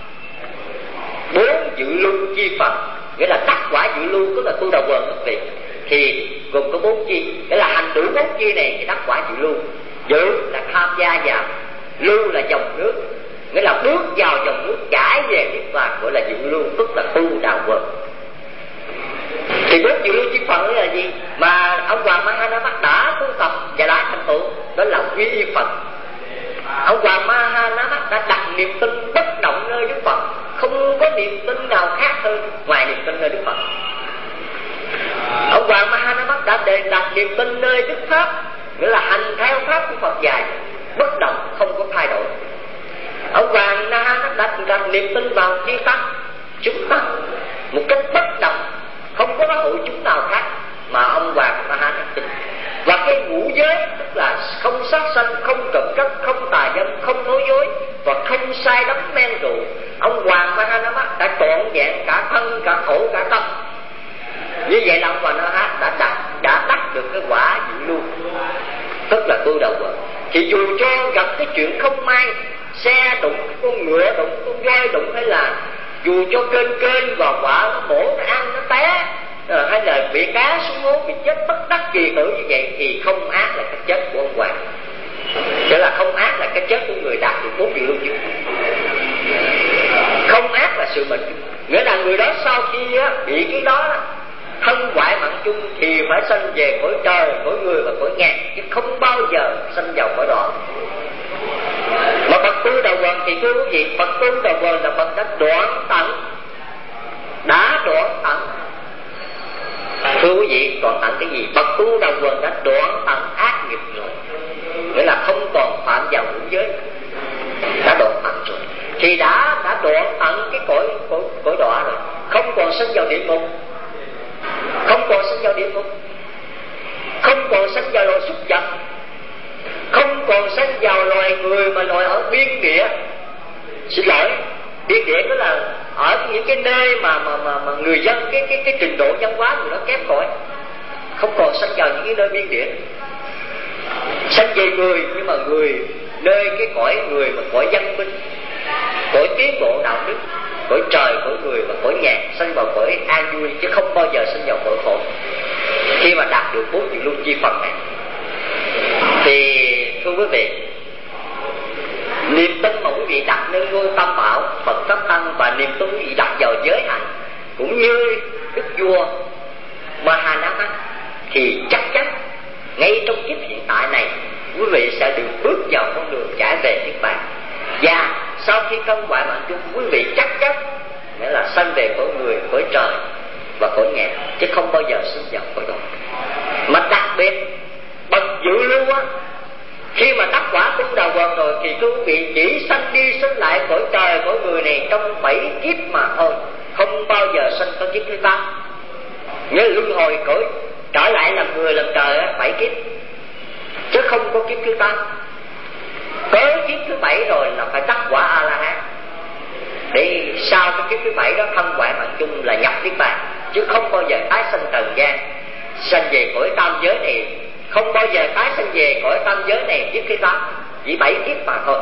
Bốn dự lưu chi Phật nghĩa là đắc quả dự lưu, tức là tu đầu quần Phật. Thì gồm có bốn chi, nghĩa là hành đủ bốn chi này thì đắc quả dự lưu. Dự là tham gia vào, lưu là dòng nước, nghĩa là bước vào dòng nước chảy về niết bàn, gọi là dự lưu, tức là tu đạo quần. Thì bốn dự lưu chi Phật là gì mà ông Hoàng Mahanama đã tu tập và đã thành tựu? Đó là quy Phật. Ông Hoàng Mahanama đã đặt niềm tin bất động nơi Đức Phật, không có niềm tin nào khác hơn ngoài niềm tin nơi Đức Phật. Ông Hoàng Mahanama đã đề đặt niềm tin nơi Đức Pháp, nghĩa là hành theo pháp của Phật dạy, bất động, không có thay đổi. Ông Hoàng Mahanama đã đặt niềm tin vào chư Tăng, chúng Tăng, một cách bất động, không có hội chúng nào khác mà ông Hoàng Maha Đắc tin. Và cái ngũ giới tức là không sát sanh, không trộm cắp, không tà dâm, không nói dối và không sai đắm men rượu. Ông Hoàng Maha đã trọn vẹn cả thân, cả khổ, cả tâm. Như vậy là ông Hoàng Maha đã đạt đã đắc được cái quả diệu lưu, tức là tu đầu quần. Thì dù cho gặp cái chuyện không may, xe đụng con ngựa, đụng con voi, đụng hay là dù cho kênh kênh và quả nó mổ, nó ăn, nó té, à, hay là bị cá xuống hố, bị chết bất đắc kỳ tử như vậy, thì không ác là cái chết của ông Hoàng. Tức là không ác là cái chết của người đạt được bốn diệu lưu chứ. Không ác là sự bệnh, nghĩa là người đó sau khi á, bị cái đó thân hoại mạng chung thì phải sanh về cõi trời, cõi người và cõi ngàn, chứ không bao giờ sanh vào cõi đọa. Mà bậc tu đầu quần thì thưa quý vị, bậc tu đầu quần là bậc đã đoạn tận, đã đoạn tận. Thưa quý vị, đoạn tận cái gì? Bậc tu đầu quần đã đoạn tận ác nghiệp rồi, nghĩa là không còn phạm vào ngũ giới, đã đoạn tận rồi, thì đã đã đoạn tận cái cõi cõi cõi đọa rồi, không còn sanh vào địa ngục, không còn sanh vào địa ngục, không còn sanh vào loài súc vật, không còn sanh vào loài người mà loài ở biên địa. Xin lỗi, biên địa đó là ở những cái nơi mà mà mà, mà người dân cái cái cái trình độ văn hóa người đó kém cỏi, không còn sanh vào những cái nơi biên địa. Sanh về người, nhưng mà người nơi cái cõi người mà cõi văn minh, cõi tiến bộ đạo đức, cõi trời, cõi người và cõi nhàn, sanh vào cõi an vui, chứ không bao giờ sanh vào cõi khổ. Khi mà đạt được bốn diệu lưu chi phần này thì thưa quý vị, niềm tin mà quý vị đặt nơi ngôi Tam Bảo Phật Pháp Tăng và niềm tin quý vị đặt vào giới hạnh cũng như đức vua Mahanama, thì chắc chắn ngay trong kiếp hiện tại này quý vị sẽ được bước vào con đường trải về Niết Bàn. Và sau khi thân hoại mạng chung, quý vị chắc chắn nghĩa là sanh về cõi người, cõi trời và cõi ngàn, chứ không bao giờ sinh vào cõi đó. Mà đặc biệt bậc dự lưu á, khi mà đắc quả tu đầu quần rồi thì quý vị chỉ sanh đi sanh lại cõi trời, cõi người này trong bảy kiếp mà thôi, không bao giờ sanh có kiếp thứ tám. Nhớ luân hồi cõi trở lại làm người làm trời á, bảy kiếp, chứ không có kiếp thứ tám. Tới kiếp thứ bảy rồi là phải đắc quả A La Hán, để sau cái kiếp thứ bảy đó thân hoại mạng chung là nhập Niết Bàn, chứ không bao giờ tái sanh trần gian, sanh về cõi tam giới này, không bao giờ tái sanh về cõi tam giới này kiếp thứ tám, chỉ bảy kiếp mà thôi.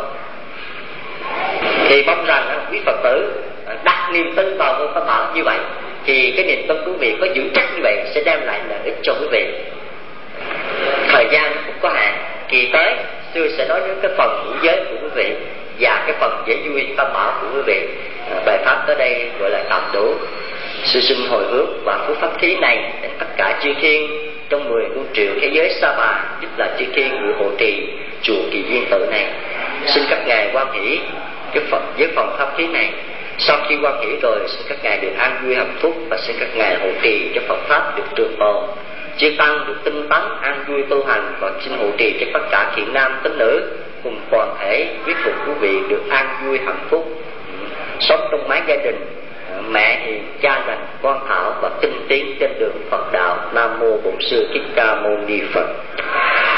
Thì mong rằng quý Phật tử đặt niềm tin vào ngôi Tam Bảo như vậy, thì cái niềm tin của quý vị có vững chắc như vậy sẽ đem lại lợi ích cho quý vị. Thời gian cũng có hạn, kỳ tới sư sẽ nói đến cái phần ngũ giới của quý vị và cái phần dễ vui Tam Bảo của quý vị. À, bài pháp tới đây gọi là tạm đủ. Sư xin hồi hướng và phúc pháp thí này đến tất cả chư thiên trong mười muôn triệu thế giới Sa Bà, nhất là chư thiên ngự hộ trì chùa Kỳ Viên Tự này. Xin các ngài hoan hỷ cái phần với phần pháp thí này. Sau khi hoan hỷ rồi, xin các ngài được an vui hạnh phúc và xin các ngài hộ trì cho Phật pháp được trường tồn, chư tăng được tinh tấn an vui tu hành, và xin hộ trì cho tất cả thiện nam tín nữ cùng toàn thể quý thuộc quý vị được an vui hạnh phúc, sống trong mái gia đình mẹ hiền, cha lành, con thảo và tinh tiến trên đường Phật đạo. Nam mô Bổn Sư Thích Ca Mâu Ni Phật.